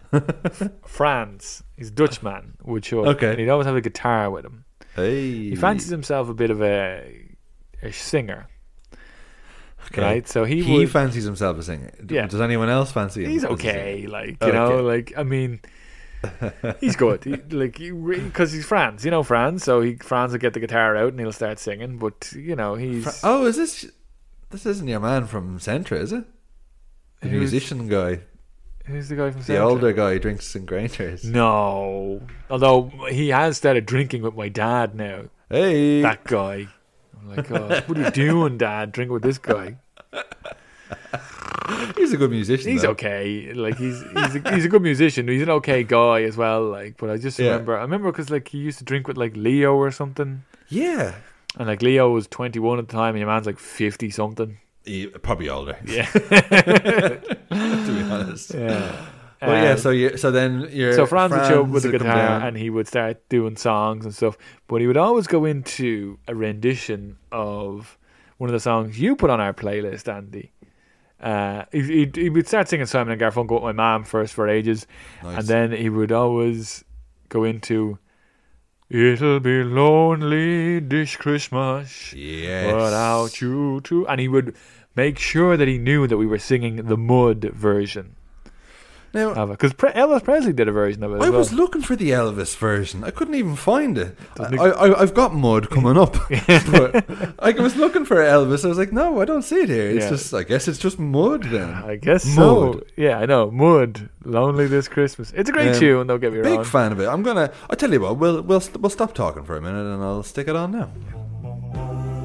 Franz, he's a Dutchman, would show up. Okay. And he'd always have a guitar with him. Hey. He fancies himself a bit of a, a singer. Okay. Right? So he, he would, fancies himself a singer. D- Yeah. Does anyone else fancy him? He's as a okay, singer? like, you know, Okay. like, I mean, he's good. He, like, because he's Franz, you know, Franz. So he Franz will get the guitar out and he'll start singing. But, you know, he's. Fra- oh, is this. This isn't your man from Centra, is it? The Who's- musician guy. Who's the guy from The Centra? older guy who drinks in Grangers. No. Although he has started drinking with my dad now. Hey. That guy. I'm like, oh, what are you doing, Dad? Drinking with this guy. He's a good musician. He's though. okay. Like he's he's a, he's a good musician. He's an okay guy as well. Like, but I just Yeah. remember, I remember because like he used to drink with like Leo or something, Yeah. and like Leo was twenty-one at the time, and your man's like fifty something. He, probably older. Yeah. To be honest. Yeah. Well, yeah. Um, So you, so then you're. So Franz would show up with the would come guitar down. and he would start doing songs and stuff. But he would always go into a rendition of one of the songs you put on our playlist, Andy. Uh, he, he, he would start singing Simon and Garfunkel with my mum first for ages. Nice. And then he would always go into "It'll be lonely this Christmas Yes. without you too." And he would make sure that he knew that we were singing the Mud version. Now, Because Pre- Elvis Presley did a version of it as I well. was looking for the Elvis version. I couldn't even find it. I, Doesn't it- I, I've got Mud coming up, but I was looking for Elvis. I was like, no, I don't see it here. It's Yeah. just, I guess it's just Mud then. I guess Mud. so. Yeah, I know. Mud, Lonely This Christmas. It's a great Um, tune, don't get me Big wrong. fan of it. I'm gonna. I tell you what. We'll we'll st- we'll stop talking for a minute and I'll stick it on now.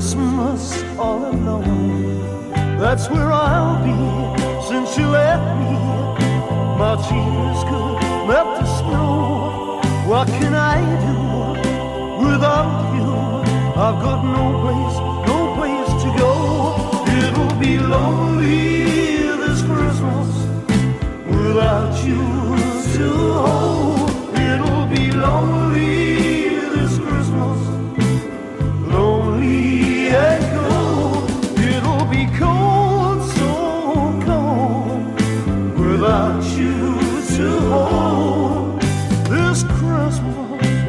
Christmas all alone. That's where I'll be since you left me. My tears could melt the snow. What can I do without you? I've got no place, no place to go. It'll be lonely this Christmas without you to hold. It'll be lonely this Christmas, lonely and cold. It'll be cold, so cold, without you to hold this Christmas.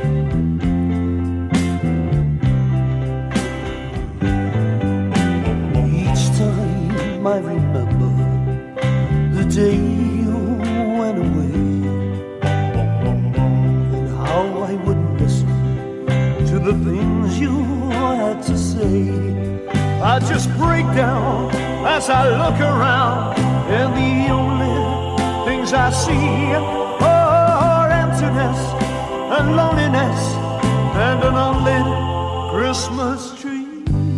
Each time I remember the day you went away, and how I wouldn't listen to the things you had to say. I just break down as I look around, and the only things I see are emptiness and loneliness and an unlit Christmas tree.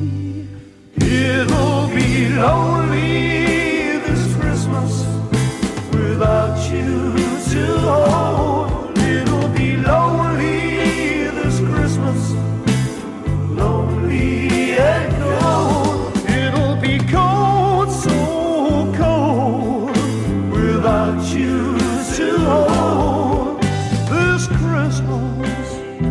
It'll be lonely this Christmas without you to hold. It'll be lonely this Christmas, lonely and cold. It'll be cold, so cold, without you to hold this Christmas.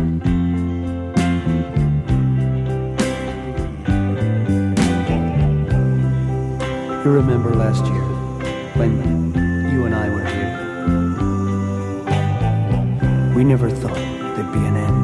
You remember last year when you and I were here? We never thought there'd be an end.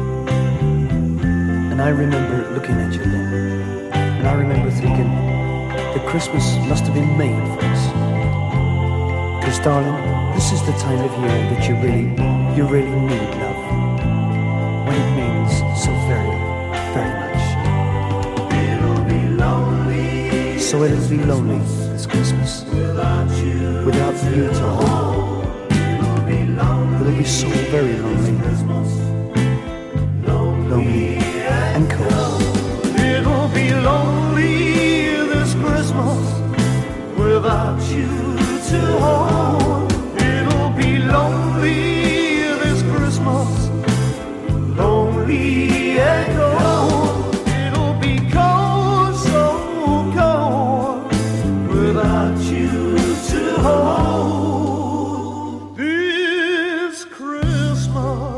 And I remember looking at you then, and I remember thinking that Christmas must have been made for us. Because darling, this is the time of year that you really, you really need love, when it means so very, very much. It'll be lonely. So it'll be lonely this Christmas without you, without you to hold. It'll be lonely. It'll be so very lonely, lonely and cold. It'll be lonely this Christmas without you to hold. It'll be lonely this Christmas, lonely and cold. It'll be cold, so cold, without you to hold this Christmas.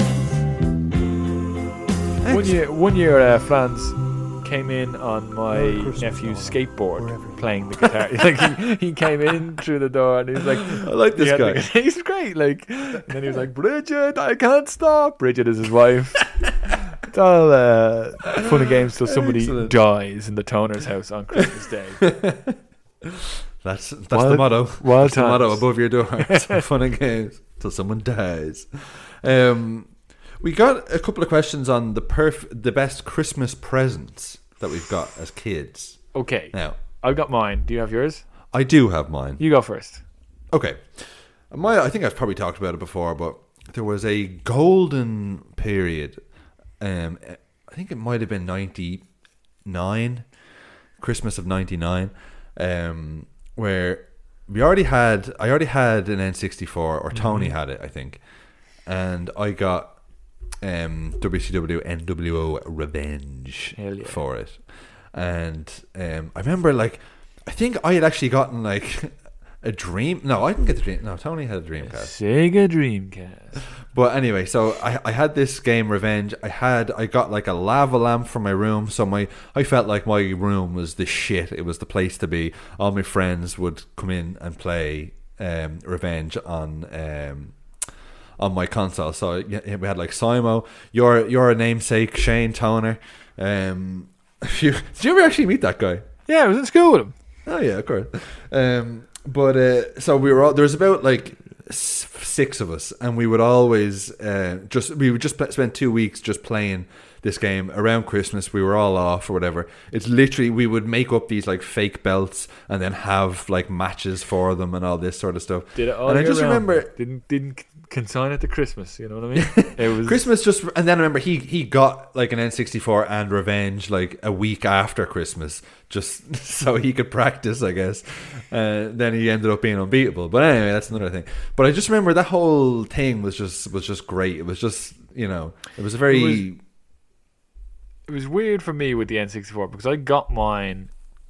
One year, one year, uh, Franz came in on my nephew's skateboard playing the guitar. Like he, he came in through the door and he was like, I like this he had guy. the- he's great. Like, and then he was like, Bridget, I can't stop. Bridget is his wife. It's all uh, fun and games till somebody Excellent. dies in the Toner's house on Christmas Day. That's that's Wild- the motto. wild That's the motto times. above your door. It's fun and games till someone dies. Um, we got a couple of questions on the perf- the best Christmas presents that we've got as kids. Okay. Now, I've got mine. Do you have yours? I do have mine. You go first. Okay. My, I think I've probably talked about it before, but there was a golden period. Um, I think it might have been ninety-nine, Christmas of ninety-nine, um, where we already had, I already had an N sixty-four, or Tony Mhm. had it, I think, and I got um, W C W N W O Revenge Hell yeah. for it. And um, I remember, like, I think I had actually gotten, like, a dream. No, I didn't get the dream. No, Tony had a Dreamcast. Sega Dreamcast. But anyway, so I I had this game Revenge. I had I got like a lava lamp for my room, so my I felt like my room was the shit. It was the place to be. All my friends would come in and play um, Revenge on um, on my console. So yeah, we had like Simo, your your namesake Shane Toner. Um, a few, did you ever actually meet that guy? Yeah, I was in school with him. Oh yeah, of course. Um, but uh, so we were all, there was about like s- six of us, and we would always uh, just we would just pl- spend two weeks just playing this game around Christmas. We were all off or whatever. It's literally, we would make up these like fake belts and then have like matches for them and all this sort of stuff. Did it all and I year just round. remember Didn't didn't consign it to Christmas. You know what I mean? It was Christmas just, and then I remember he he got like an N sixty-four and Revenge like a week after Christmas, just so he could practice, I guess. Uh, then he ended up being unbeatable. But anyway, that's another thing. But I just remember that whole thing was just was just great. It was just, you know, it was a very. It was, it was weird for me with the N sixty-four because I got mine.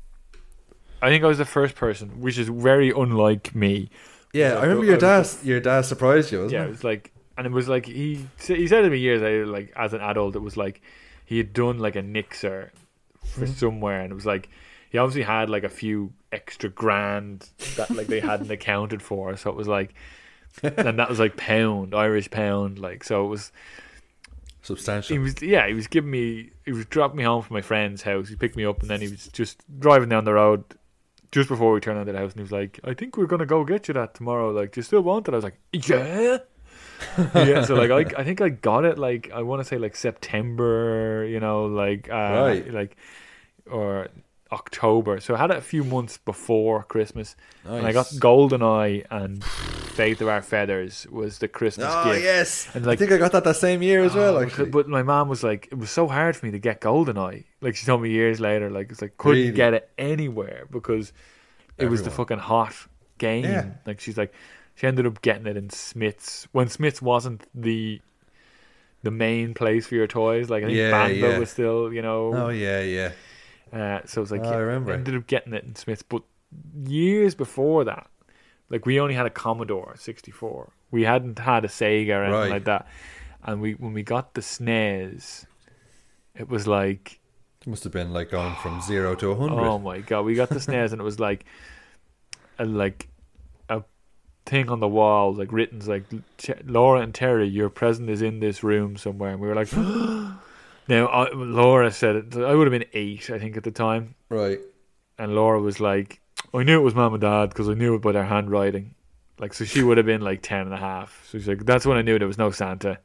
I think I was the first person, which is very unlike me. Yeah, I remember your dad. Your dad surprised you, wasn't yeah, it? Yeah, it was like, and it was like he he said to me years later, like as an adult, it was like he had done like a Nixer for Mhm. somewhere, and it was like he obviously had like a few extra grand that like they hadn't accounted for, so it was like, and that was like pound, Irish pound, like so it was substantial. He was yeah, he was giving me, he was dropping me home from my friend's house. He picked me up, and then he was just driving down the road. Just before we turned into the house, and he was like, I think we're going to go get you that tomorrow. Like, do you still want it? I was like, yeah. yeah, so, like, I I think I got it, like, I want to say, like, September, you know, like, uh, Right. like, or October. So I had it a few months before Christmas. And I got Nice. GoldenEye and Faith of Our Feathers was the Christmas Oh, gift. yes. And, I think I got that that same year as well, Oh, actually. But my mom was like, it was so hard for me to get GoldenEye. Like she told me years later, like it's like couldn't Really? get it anywhere because it was the Everyone. fucking hot game. Yeah. Like she's like, she ended up getting it in Smith's when Smith's wasn't the the main place for your toys. Like I think Yeah, Banville yeah. was still, you know. Oh, yeah, yeah. Uh, so it was like, Oh, I yeah, remember. ended up getting it in Smith's, but years before that, like we only had a Commodore sixty-four. We hadn't had a Sega or anything Right. like that. And we when we got the S N E S, it was like, It must have been like going from zero to a hundred. oh my god, we got the S N E S and it was like a like a thing on the wall, like written like Ch- Laura and Terry, your present is in this room somewhere. And we were like, now I, Laura said it. I would have been eight, I think, at the time. Right. And Laura was like, I knew it was Mum and Dad because I knew it by their handwriting. Like, so she would have been like ten and a half. So she's like, that's when I knew there was no Santa.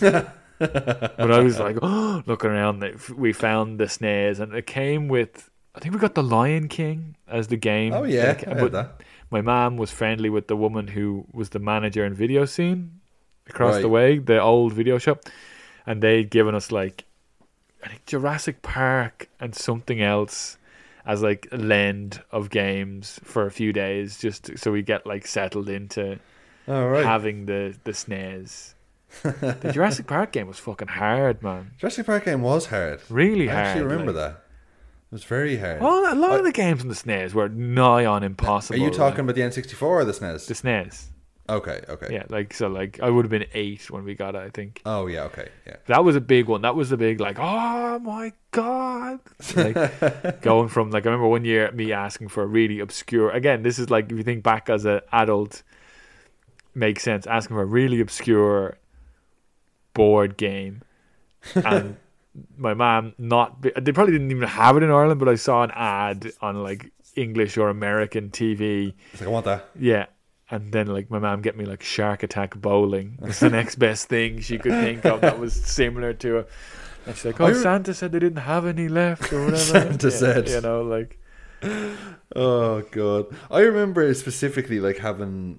But I was like, oh, looking around, like, we found the S N E S, and it came with, I think we got the Lion King as the game. Oh, yeah, Like, I had but that. my mom was friendly with the woman who was the manager in Video Scene across Right. the way, the old video shop, and they'd given us like, I think Jurassic Park and something else as like a lend of games for a few days, just so we get like settled into Oh, right. having the the S N E S. The Jurassic Park game was fucking hard, man. Jurassic Park game was hard. Really I hard. actually remember like- that. It was very hard. Oh, a lot of the games on the S N E S were nigh on impossible. Are you talking like, about the N sixty-four or the S N E S? the S N E S? Okay, okay. Yeah, like so, like I would have been eight when we got it. I think Oh, yeah, okay, yeah. that was a big one. That was a big like, oh my god, like going from like I remember one year me asking for a really obscure. Again, this is like if you think back as an adult, makes sense. Asking for a really obscure board game, and my mom not. They probably didn't even have it in Ireland, but I saw an ad on like English or American T V. It's like, I want that. Yeah. And then, like, my mom get me, like, Shark Attack Bowling. It's the next best thing she could think of that was similar to it. And she's like, oh, I re- Santa said they didn't have any left or whatever. Santa Yeah, said. You know, like... Oh, God. I remember specifically, like, having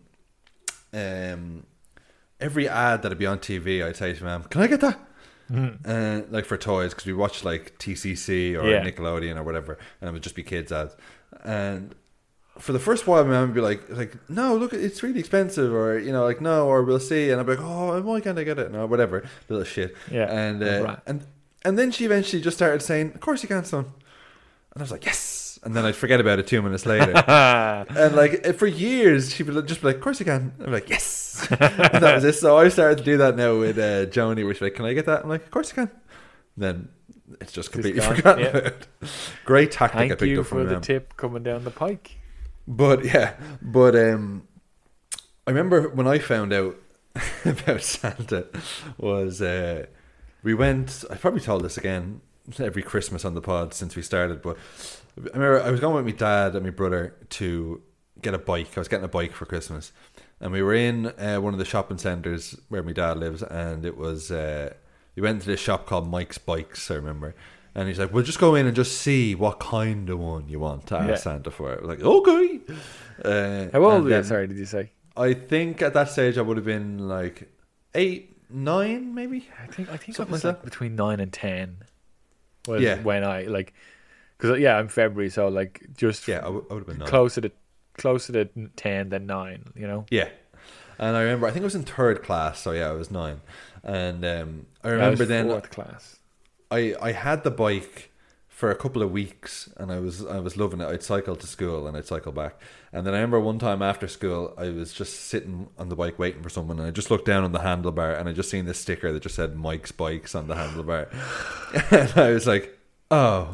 um, every ad that'd be on T V, I'd say to mom, can I get that? Mhm. Uh, like, for toys, because we watched, like, T C C or Yeah. Nickelodeon or whatever, and it would just be kids' ads. And for the first while, my mom would be like, like, no, look, it's really expensive, or, you know, like, no, or we'll see. And I'd be like, oh, why can't I get it? No, whatever. Little shit. Yeah. And, Oh, uh, right. and, and then she eventually just started saying, of course you can, son. And I was like, yes. And then I'd forget about it two minutes later. And like for years, she would just be like, of course you can. I'm like, yes. And that was it. So I started to do that now with uh, Joni, where she's like, can I get that? I'm like, of course you can. And then it's just completely gone, forgotten yeah. about it. Great tactic I Thank picked you up from for the them. tip coming down the pike. But yeah, but um, I remember when I found out about Santa was uh, we went. I probably told this again every Christmas on the pod since we started. But I remember I was going with my dad and my brother to get a bike. I was getting a bike for Christmas, and we were in uh, one of the shopping centres where my dad lives, and it was uh, we went to this shop called Mike's Bikes. I remember. And he's like, we'll just go in and just see what kind of one you want to ask Yeah. Santa for. I was like, okay. Uh, How old and were you? then Sorry, did you say? I think at that stage I would have been like, eight, nine, maybe. I think I think Something I was like like between nine and ten. Was Yeah. when I like, because yeah, I'm February, so like just Yeah, I, w- I would have been nine. closer to closer to ten than nine. You know. Yeah, and I remember I think I was in third class, so yeah, I was nine, and um, I I was remember then fourth class. I I had the bike for a couple of weeks, and I was I was loving it. I'd cycle to school and I'd cycle back, and then I remember one time after school, I was just sitting on the bike waiting for someone, and I just looked down on the handlebar, and I just seen this sticker that just said Mike's Bikes on the handlebar, and I was like, oh.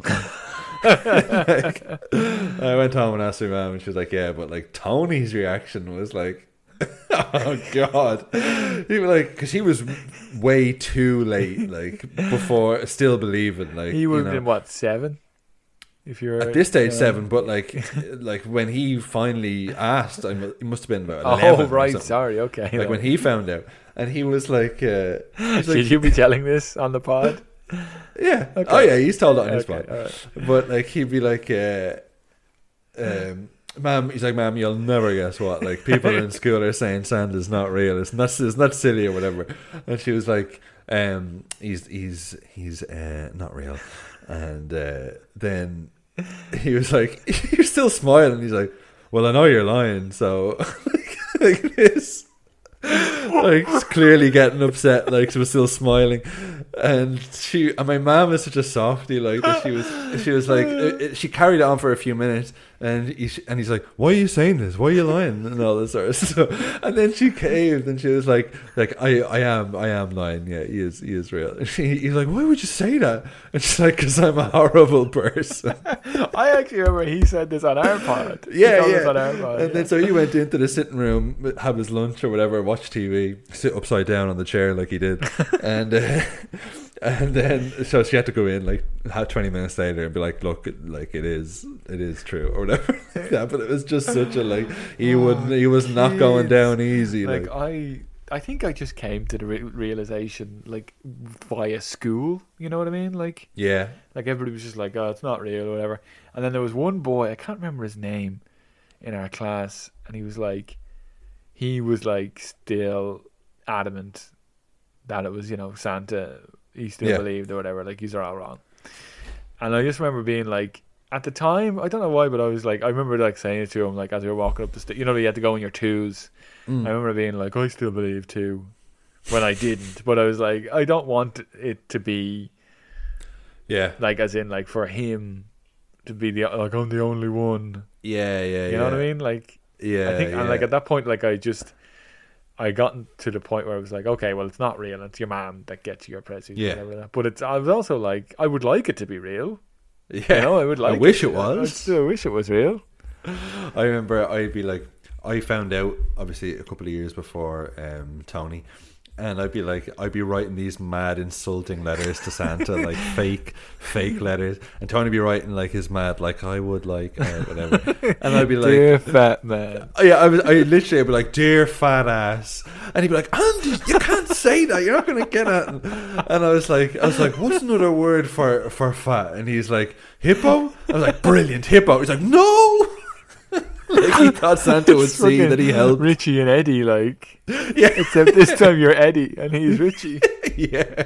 Like, I went home and asked my mum, and she was like, yeah, but like Tony's reaction was like, oh god, he was like, because he was way too late, like before still believing, like He would you have know, been what, seven? If you're at this stage uh, seven, but like like when he finally asked, I mu- he must have been about Oh eleven. or right, something. sorry, okay. Like when he found out, and he was like, uh, he was like Should you be telling this on the pod? yeah, Okay. oh yeah, he's told it on his Okay, pod. all right. But like he'd be like, uh, um, "Ma'am," he's like, "Ma'am, you'll never guess what. Like people in school are saying Santa's not real. It's not, it's not silly or whatever." And she was like, um, "He's he's he's uh, not real." And uh, then he was like, he was still smiling. He's like, "Well, I know you're lying, so like this." Like clearly getting upset, like she was still smiling, and she and my mom is such a softie, like that she was she was like it, it- she carried it on for a few minutes, and he, and he's like, "Why are you saying this? Why are you lying?" and all this sort of stuff. And then she caved, and she was like, "Like I I am I am lying. Yeah, he is he is real." And she, he's like, "Why would you say that?" And she's like, "Because I'm a horrible person." I actually remember he said this on our pod. He Yeah, told yeah. us on our pod, and yeah. then so he went into the sitting room, have his lunch or whatever, watch T V, sit upside down on the chair like he did, and uh, and then so she had to go in like had twenty minutes later and be like, "Look, like it is, it is true," or whatever. Like that. But it was just such a like he wouldn't, he was not going down easy. Like, Like, I, I think I just came to the re- realization like via school. You know what I mean? Like yeah, like everybody was just like, "Oh, it's not real," or whatever. And then there was one boy, I can't remember his name, in our class, and he was like, he was like still adamant that it was, you know, Santa. He still Yeah. believed or whatever. Like, these are all wrong. And I just remember being like, at the time, I don't know why, but I was like, I remember like saying it to him, like as we were walking up the stairs. You know, you had to go in your twos. Mm. I remember being like, I still believe too, when I didn't. But I was like, I don't want it to be, yeah, like as in like for him to be the like I'm the only one. yeah, yeah. You know what I mean? Like, Yeah, I think, yeah. and like at that point, like I just, I got to the point where I was like, okay, well, it's not real. It's your mom that gets you your presents. Yeah. Whatever that. But it's, I was also like, I would like it to be real. Yeah, You know, I would like. I wish it, it was. I still wish it was real. I remember I'd be like, I found out obviously a couple of years before um, Tony, and I'd be like, I'd be writing these mad insulting letters to Santa, like fake, fake letters, and Tony'd be writing like his mad, like I would like uh, whatever, and I'd be like, Dear fat man. Oh, yeah, I was. I literally would be like, "Dear fat ass," and he'd be like, "Andy, you can't say that. You're not going to get it." And, and I was like, "I was like, what's another word for for fat?" And he's like, "Hippo." I was like, "Brilliant, hippo." He's like, "No." Like he thought Santa would It's see fucking that he helped. Richie and Eddie, like, Yeah. except this time you're Eddie and he's Richie. Yeah.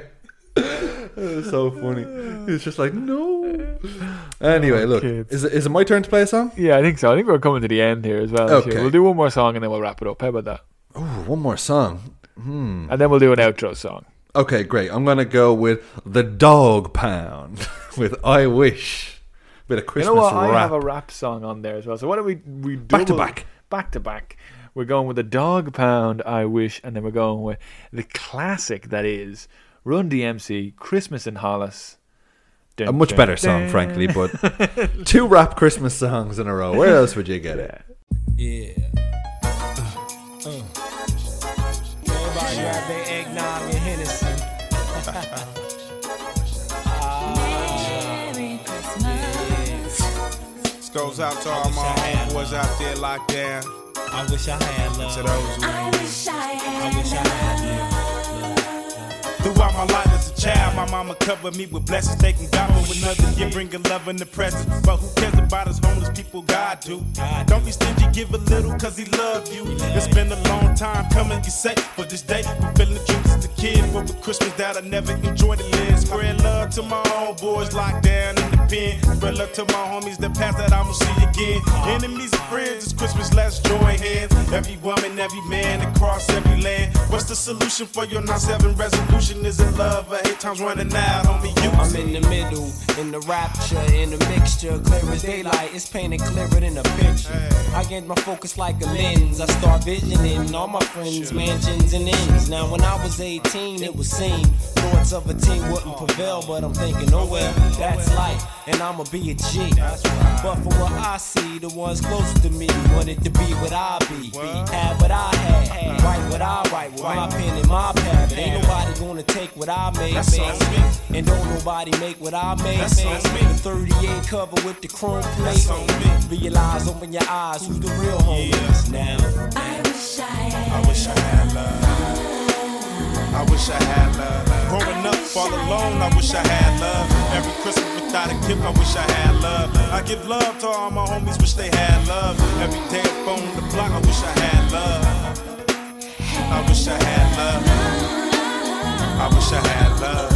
It was so funny. He was just like, "No." Anyway, Oh, look, kids. is it, is it my turn to play a song? Yeah, I think so. I think we're coming to the end here as well. Okay. We'll do one more song and then we'll wrap it up. How about that? Oh, one more song. Hmm. And then we'll do an outro song. Okay, great. I'm gonna go with the Dog Pound with "I Wish." Bit of You Christmas know what? rap. I have a rap song on there as well. So why don't we we Back to double- back. back to back? We're going with the Dog Pound, I Wish, and then we're going with the classic that is Run D M C, Christmas in Hollis. Dun, A much dun, better dun. song, frankly, but two rap Christmas songs in a row. Where else would you get it? Yeah. Uh, uh. Everybody grab their eggnog and Hennessy. Merry Christmas. This goes out to all my homeboys out there locked down. I wish I had love. To those who I wish I had I wish I had love. Throughout my life as a child, my mama covered me with blessings. Taking God for another year, bringing love in the present. But who cares about us homeless people? God do. Don't be stingy, give a little cause he loved you. It's been a long time coming, you say, for this day. I'm feeling the dreams as a kid for a Christmas that I never enjoyed to live. Spread love to my homeboys locked down in the pen. Spread love to my homies that passed that I'ma see again. Enemies and friends, it's Christmas, let's join hands. Every woman, every man across every land. What's the solution for your nine seven resolution? Is it love or hate times running out, homie? You I'm in the middle, in the rapture, in the mixture, clear as daylight, it's painted clearer than a picture. I get my focus like a lens, I start visioning all my friends, mansions and ends. Now when I was eighteen, it would seem thoughts of a team wouldn't prevail, but I'm thinking, oh well, that's life, and I'ma be a G. But from what I see, the ones closest to me wanted to be what I be, have what I had, write what I write, with my pen in my pad. But ain't nobody gonna take what I made, man. And don't nobody make what I made, man. The thirty-eight cover with the chrome plate. Realize, open your eyes, who's the real homies now? I wish I had. I wish I had love. I wish I had love. Growing up all alone, I wish I had love. Every Christmas without a gift, I wish I had love. I give love to all my homies, wish they had love. Every day up on the block, I wish I had love. I wish I had love. I wish I had love.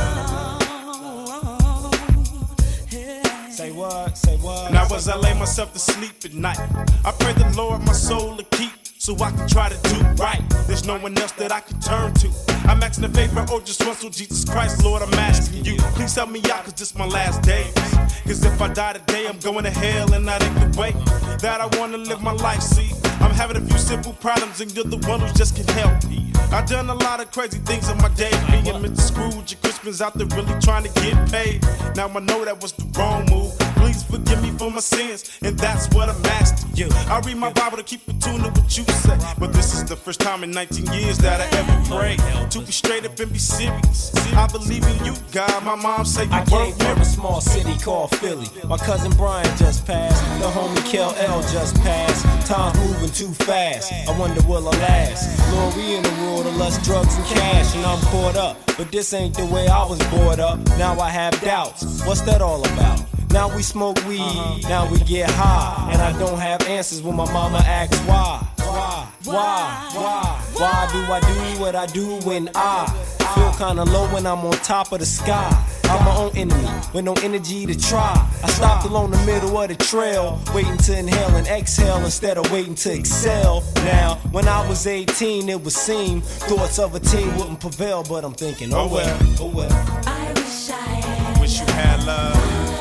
Say what, say what. Now as I lay myself to sleep at night, I pray the Lord my soul to keep, so I can try to do right. There's no one else that I can turn to. I'm asking a favor, oh just once, oh Jesus Christ, Lord, I'm asking you. Please help me out, cause this my last days. Cause if I die today, I'm going to hell, and that ain't the way that I wanna live my life, see. I'm having a few simple problems, and you're the one who just can help me. I've done a lot of crazy things in my day, being Mister Scrooge and Christmas out there really trying to get paid. Now I know that was the wrong move. Please forgive me for my sins, and that's what I'm asking you. I read my Bible to keep in tune to what you say, but this is the first time in nineteen years that I ever prayed to be straight up and be serious. I believe in you, God. My mom said you I came from a small city called Philly. My cousin Brian just passed. The homie Kel L just passed. Time's moving too fast. I wonder will I last. Lord, we in the world of lust, drugs, and cash, and I'm caught up. But this ain't the way I was brought up. Now I have doubts. What's that all about? Now we smoke weed, uh-huh. Now we get high, and I don't have answers when my mama asks why. Why? Why? Why? Why do I do what I do when I feel kinda low when I'm on top of the sky? I'm my own enemy, with no energy to try. I stopped along the middle of the trail, waiting to inhale and exhale instead of waiting to excel. Now, when I was eighteen, it would seem thoughts of a teen wouldn't prevail, but I'm thinking, oh well, oh well. I wish I had. Wish you had love.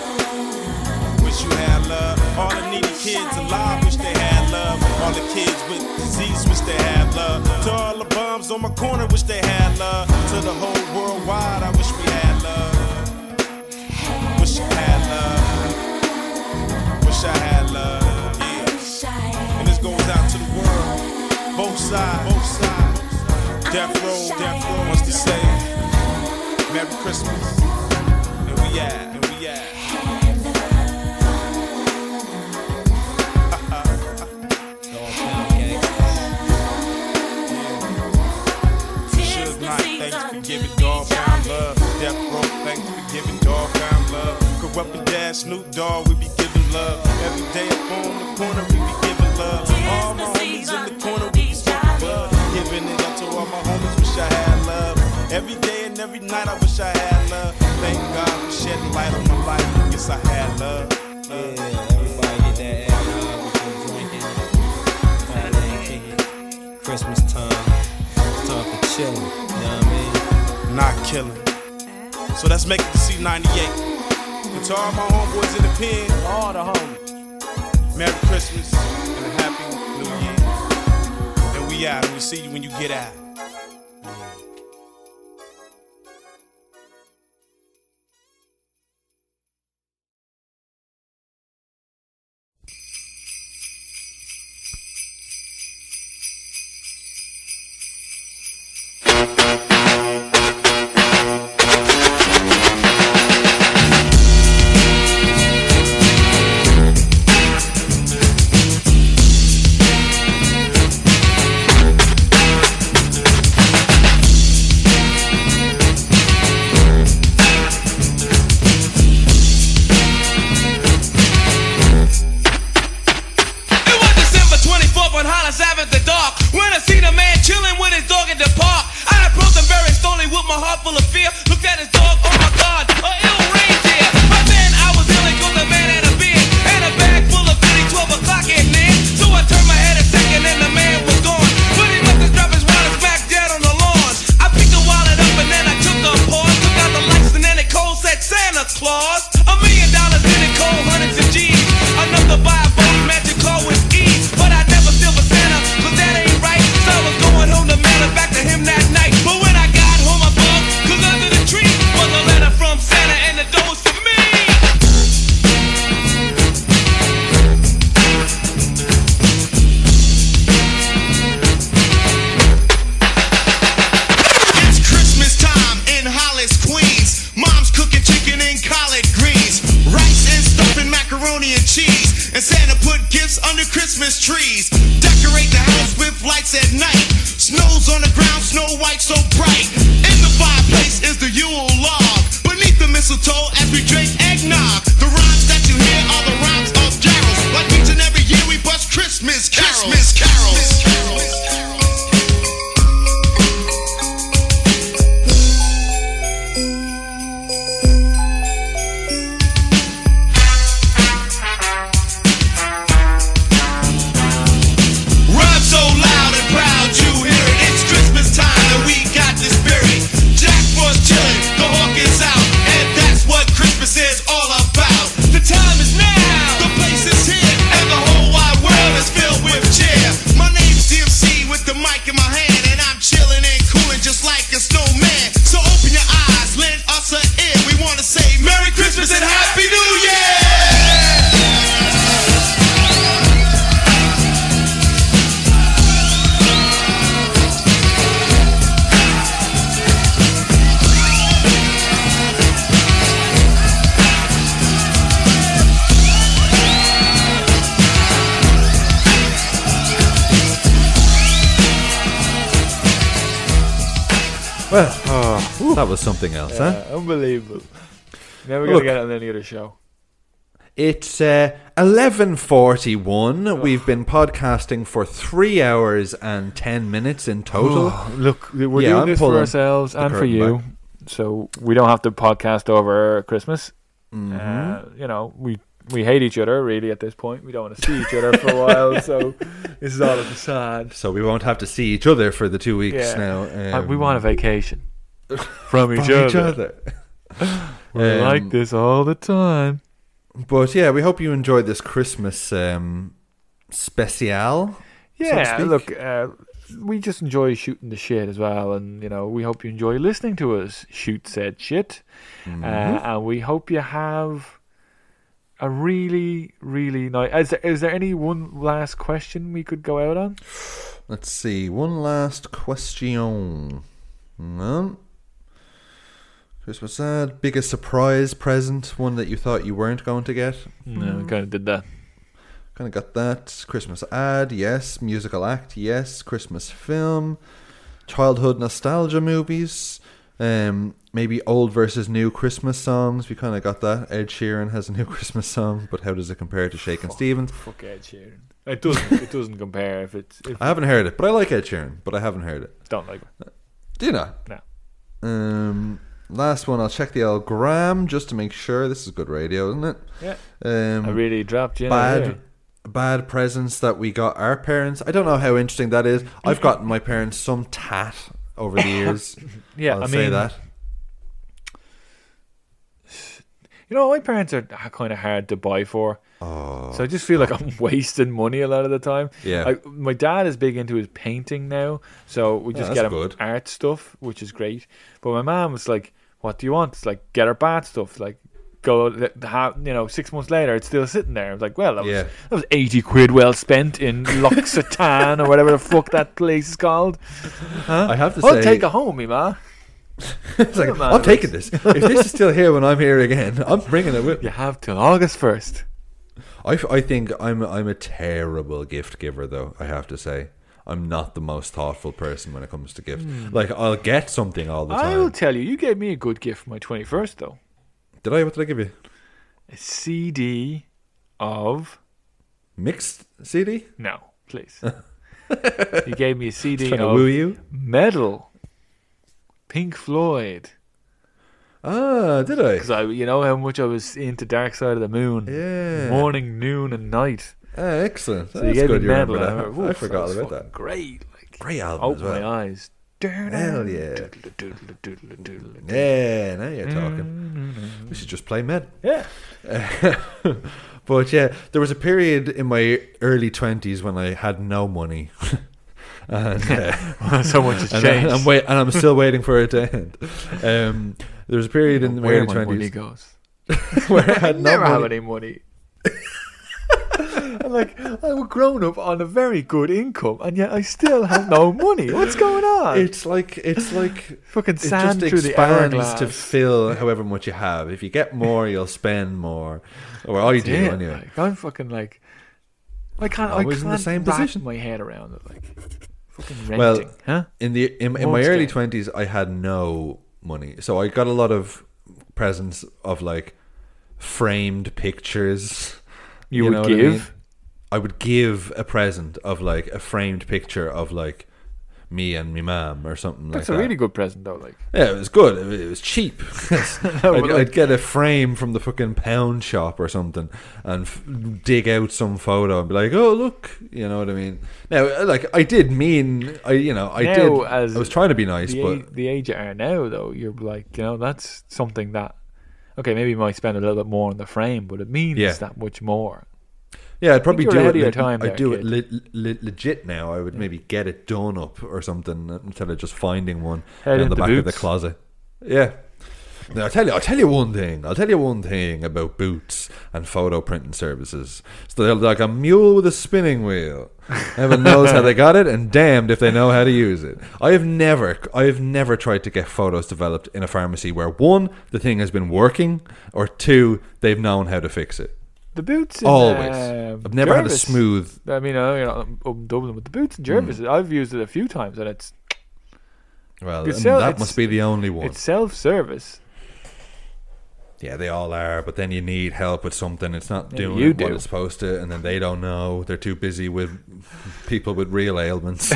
Wish you had love. All the needy kids alive, wish they had love. All the kids with disease, wish they had love. To all the bums on my corner, wish they had love. To the whole world wide, I wish we had love. Wish I had love. Wish I had love. Yeah. And this goes out to the world. Both sides, both sides. Death Row, Death Row wants to say Merry Christmas. And we at, and we at. Thanks for giving Dog Pound love. Death Row, thanks for giving Dog Pound love. Grew up and Dad, Snoop Dogg, we be giving love. Every day up on the corner, we be giving love. All my homies in the corner, we be smoking blood. Giving it up to all my homies, wish I had love. Every day and every night, I wish I had love. Thank God for shedding light on my life. Guess I had love. Yeah, everybody get that eggnog with your drinking. Holiday kick. Christmas time. It's time for chilling. You know what I mean? Not killing. So let's make it to C ninety-eight. And to all my homeboys in the pen, all the homies, Merry Christmas and a Happy New Year. And we out, and we see you when you get out. And Santa put gifts under Christmas trees. Decorate the house with lights at night. Snow's on the ground, Snow White so bright. In the fireplace is the Yule log. Beneath the mistletoe as we drink eggnog. The rhymes that you hear are the rhymes of carols. Like each and every year we bust Christmas carols. Christmas carols. Rhyme so loud and proud you hear it. It's Christmas time and we got the spirit. Jack Frost chillin', the hawk is out, and that's what Christmas is all about. The time is now, the place is here, and the whole wide world is filled with cheer. My name's D M C with the mic in my hand, and I'm chillin' and coolin' just like a snowman. So open your eyes, lend us an ear. We wanna say Merry Christmas and Happy New Year! Well, oh, that was something else, Yeah, huh? unbelievable. Never Look. gonna get it on any other show. It's uh, eleven forty-one. We've been podcasting for three hours and ten minutes in total. Oh, look, we're Yeah, doing I'm this for pulling ourselves the and for curtain you, back. so we don't have to podcast over Christmas. Mhm. Uh, you know, we we hate each other really at this point. We don't want to see each other for a while, so this is all a facade. So we won't have to see each other for the two weeks Yeah. now. Uh, Um, we want a vacation from each from other. each other. We're Um, like this all the time. But yeah, we hope you enjoyed this Christmas um, special. so to Yeah, speak. look, uh, we just enjoy shooting the shit as well, and you know, we hope you enjoy listening to us shoot said shit, Mhm. uh, and we hope you have a really, really nice. Is there, is there any one last question we could go out on? Let's see. One last question. No. Christmas ad. Biggest surprise present. One that you thought you weren't going to get. No, we kind of did that. Kind of got that. Christmas ad. Yes. Musical act. Yes. Christmas film. Childhood nostalgia movies. Um, maybe old versus new Christmas songs. We kind of got that. Ed Sheeran has a new Christmas song, but how does it compare to Shakin' Stevens? Fuck Ed Sheeran. It doesn't. It doesn't compare. If it's. If I haven't heard it, but I like Ed Sheeran, but I haven't heard it. Don't like it. Do you not? No. Um, last one. I'll check the old gram just to make sure. This is good radio, isn't it? Yeah. Um, I really dropped you in bad, here. bad presents that we got our parents. I don't know how interesting that is. I've gotten my parents some tat over the years. Yeah, I'll I say mean, that. You know, my parents are kind of hard to buy for. Oh, so I just feel like I'm wasting money a lot of the time. Yeah. I, my dad is big into his painting now, so we Yeah, just that's get him good. art stuff, which is great. But my mom was like, "What do you want?" It's like, get her bad stuff. Like, go, have, you know, six months later, it's still sitting there. I was like, well, that was, Yeah. that was eighty quid well spent in L'Occitane or whatever the fuck that place is called. Huh? I have to I'll say- take it home, me ma. It's like, Come on, I'm taking it's- this. If this is still here when I'm here again, I'm bringing it with me. You have till August first. I, f- I think I'm I'm a terrible gift giver, though. I have to say, I'm not the most thoughtful person when it comes to gifts. Hmm. Like, I'll get something all the I time. will tell you, you gave me a good gift for my twenty-first, though. Did I? What did I give you? A C D of... Mixed C D? No, please. You gave me a C D Trying to of woo you? Metal. Pink Floyd. Ah, did I? Because I, you know how much I was into Dark Side of the Moon. Yeah. Morning, noon, and night. Ah, excellent. So That's you gave good me you Metal. remember and that. I, went, I "Oof, forgot was about fucking that. Great. Like, Great album opened as well. my eyes. Hell yeah. Yeah, now you're talking. We should just play Med. Yeah. But yeah, there was a period in my early twenties when I had no money. And, uh, So much has and changed. I'm wait, and I'm still waiting for it to end. Um, there was a period in my Where early my twenties money goes. where I had no Never money. have any money. And like, I'm grown up on a very good income, and yet I still have no money. What's going on? It's like it's like fucking it sand just through the expands hourglass to fill however much you have. If you get more, you'll spend more. Or I do Yeah, anyway. like, I'm fucking like, I can't. Always I in can't the same wrap position. my head around it. Like, fucking renting, Well, huh? in the in, in my What's early that? twenties, I had no money, so I got a lot of presents of like framed pictures. You would know what I give? mean? I would give a present of like a framed picture of like me and my mum or something That's like a that. really good present, though. Like, Yeah, it was good. It, it was cheap. No, I'd, but like- I'd get a frame from the fucking pound shop or something and f- dig out some photo and be like, "Oh, look," you know what I mean. Now, like, I did mean, I you know, I now, did. as I was trying to be nice, the, but a- the age you are now, though, you're like, you know, that's something that, okay, maybe you might spend a little bit more on the frame, but it means Yeah. that much more. yeah, I'd probably you're do ahead it. of your le- time I'd there, do kid. it le- le- legit now. I would maybe get it done up or something instead of just finding one Head in the into back of the Boots. closet. Yeah. Now, I'll tell you. I'll tell you one thing. I'll tell you one thing about Boots and photo printing services. So they're like a mule with a spinning wheel. Everyone knows how they got it, and damned if they know how to use it. I have never, I have never tried to get photos developed in a pharmacy where one, the thing has been working, or two, they've known how to fix it. The Boots in, Always. um, I've never had a Jervis- smooth. I mean, I know you're not up in Dublin, but the Boots in Jervis, I've used it a few times, and it's Well, it's and self- that it's- must be the only one. It's self-service. Yeah, they all are, but then you need help with something. It's not Yeah, doing you what do. it's supposed to, and then they don't know. They're too busy with people with real ailments.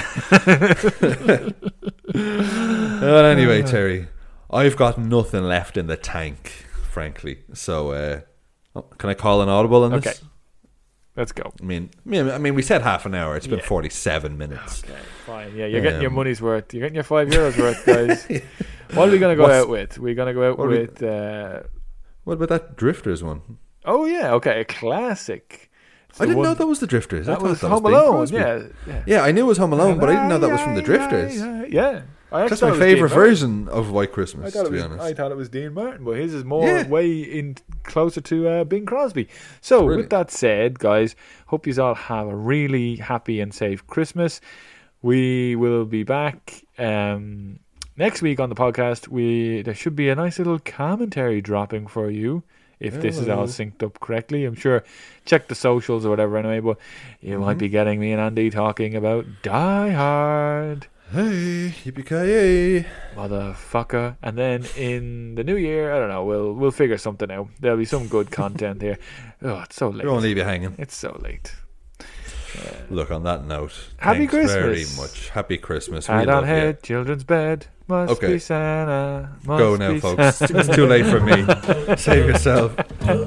But anyway, Terry, I've got nothing left in the tank, frankly. So, uh, oh, can I call an audible on Okay. this? Let's go. I mean, I mean, I mean, we said half an hour. It's been Yeah. forty-seven minutes. Okay, fine. Yeah, you're getting your Um, money's worth. You're getting your five euros worth, guys. What are we gonna go What's- out with? We're gonna go out what are we- with. Uh, What about that Drifters one? oh yeah, okay, a classic. It's I the didn't know one- that was the Drifters. I That thought was that Home Bing Alone. Crosby. Yeah, yeah. Yeah, I knew it was Home Alone, but I didn't know that was from the Drifters. Yeah, yeah. I actually That's thought my it was Dean favorite Martin. version of White Christmas, I thought to it be was, honest. I thought it was Dean Martin, but his is more Yeah. way in closer to uh, Bing Crosby. So, with Brilliant. that said, guys, hope you all have a really happy and safe Christmas. We will be back um, next week on the podcast. We there should be a nice little commentary dropping for you. If this is all Hello. synced up correctly, I'm sure. Check the socials or whatever anyway, but you might Mhm. be getting me and Andy talking about Die Hard. Hey, yippee-ki-yay. Motherfucker. And then in the new year, I don't know, we'll we'll figure something out. There'll be some good content here. Oh, it's so late. We won't leave you hanging. It's so late. Look, on that note, Happy thanks very Christmas. much. Happy Christmas. We Head love on you. head, children's bed. Must Okay. be Santa. Must Go now, be folks. Santa. It's too late for me. Save yourself.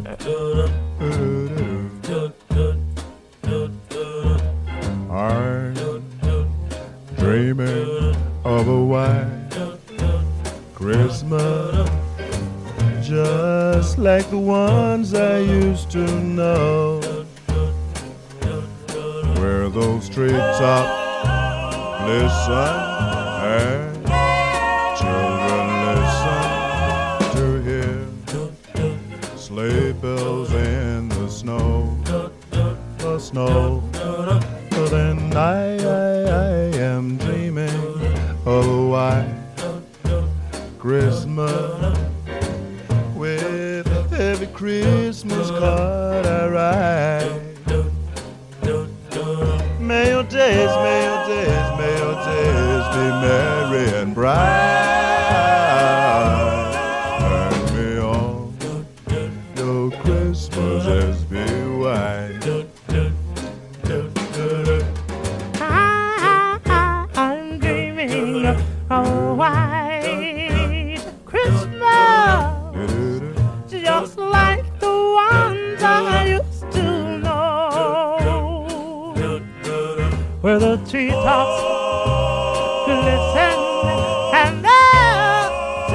I'm dreaming of a white Christmas, just like the ones I used to know, where those treetops glisten and children listen to hear sleigh bells in the snow, the snow. But then I, I, I am dreaming of a white Christmas, with every Christmas card I write. May your days, may your days, may your days be merry and bright, and may all your Christmases be white. I'm dreaming of a white Christmas, just like the ones I used to know, where the treetops glisten and the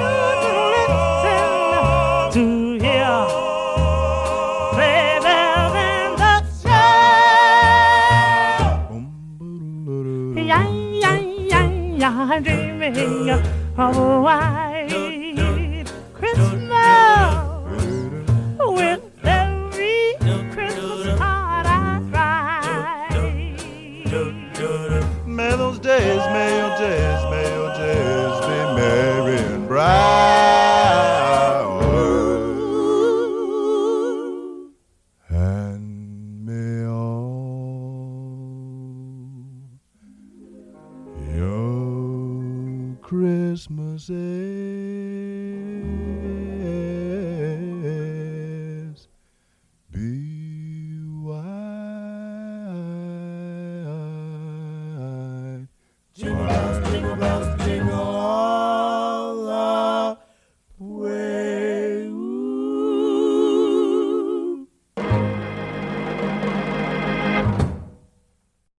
children listen to hear sleigh bells in the snow. Yeah, yeah, yeah, yeah, I'm dreaming of a white Christmas, with every Christmas card I say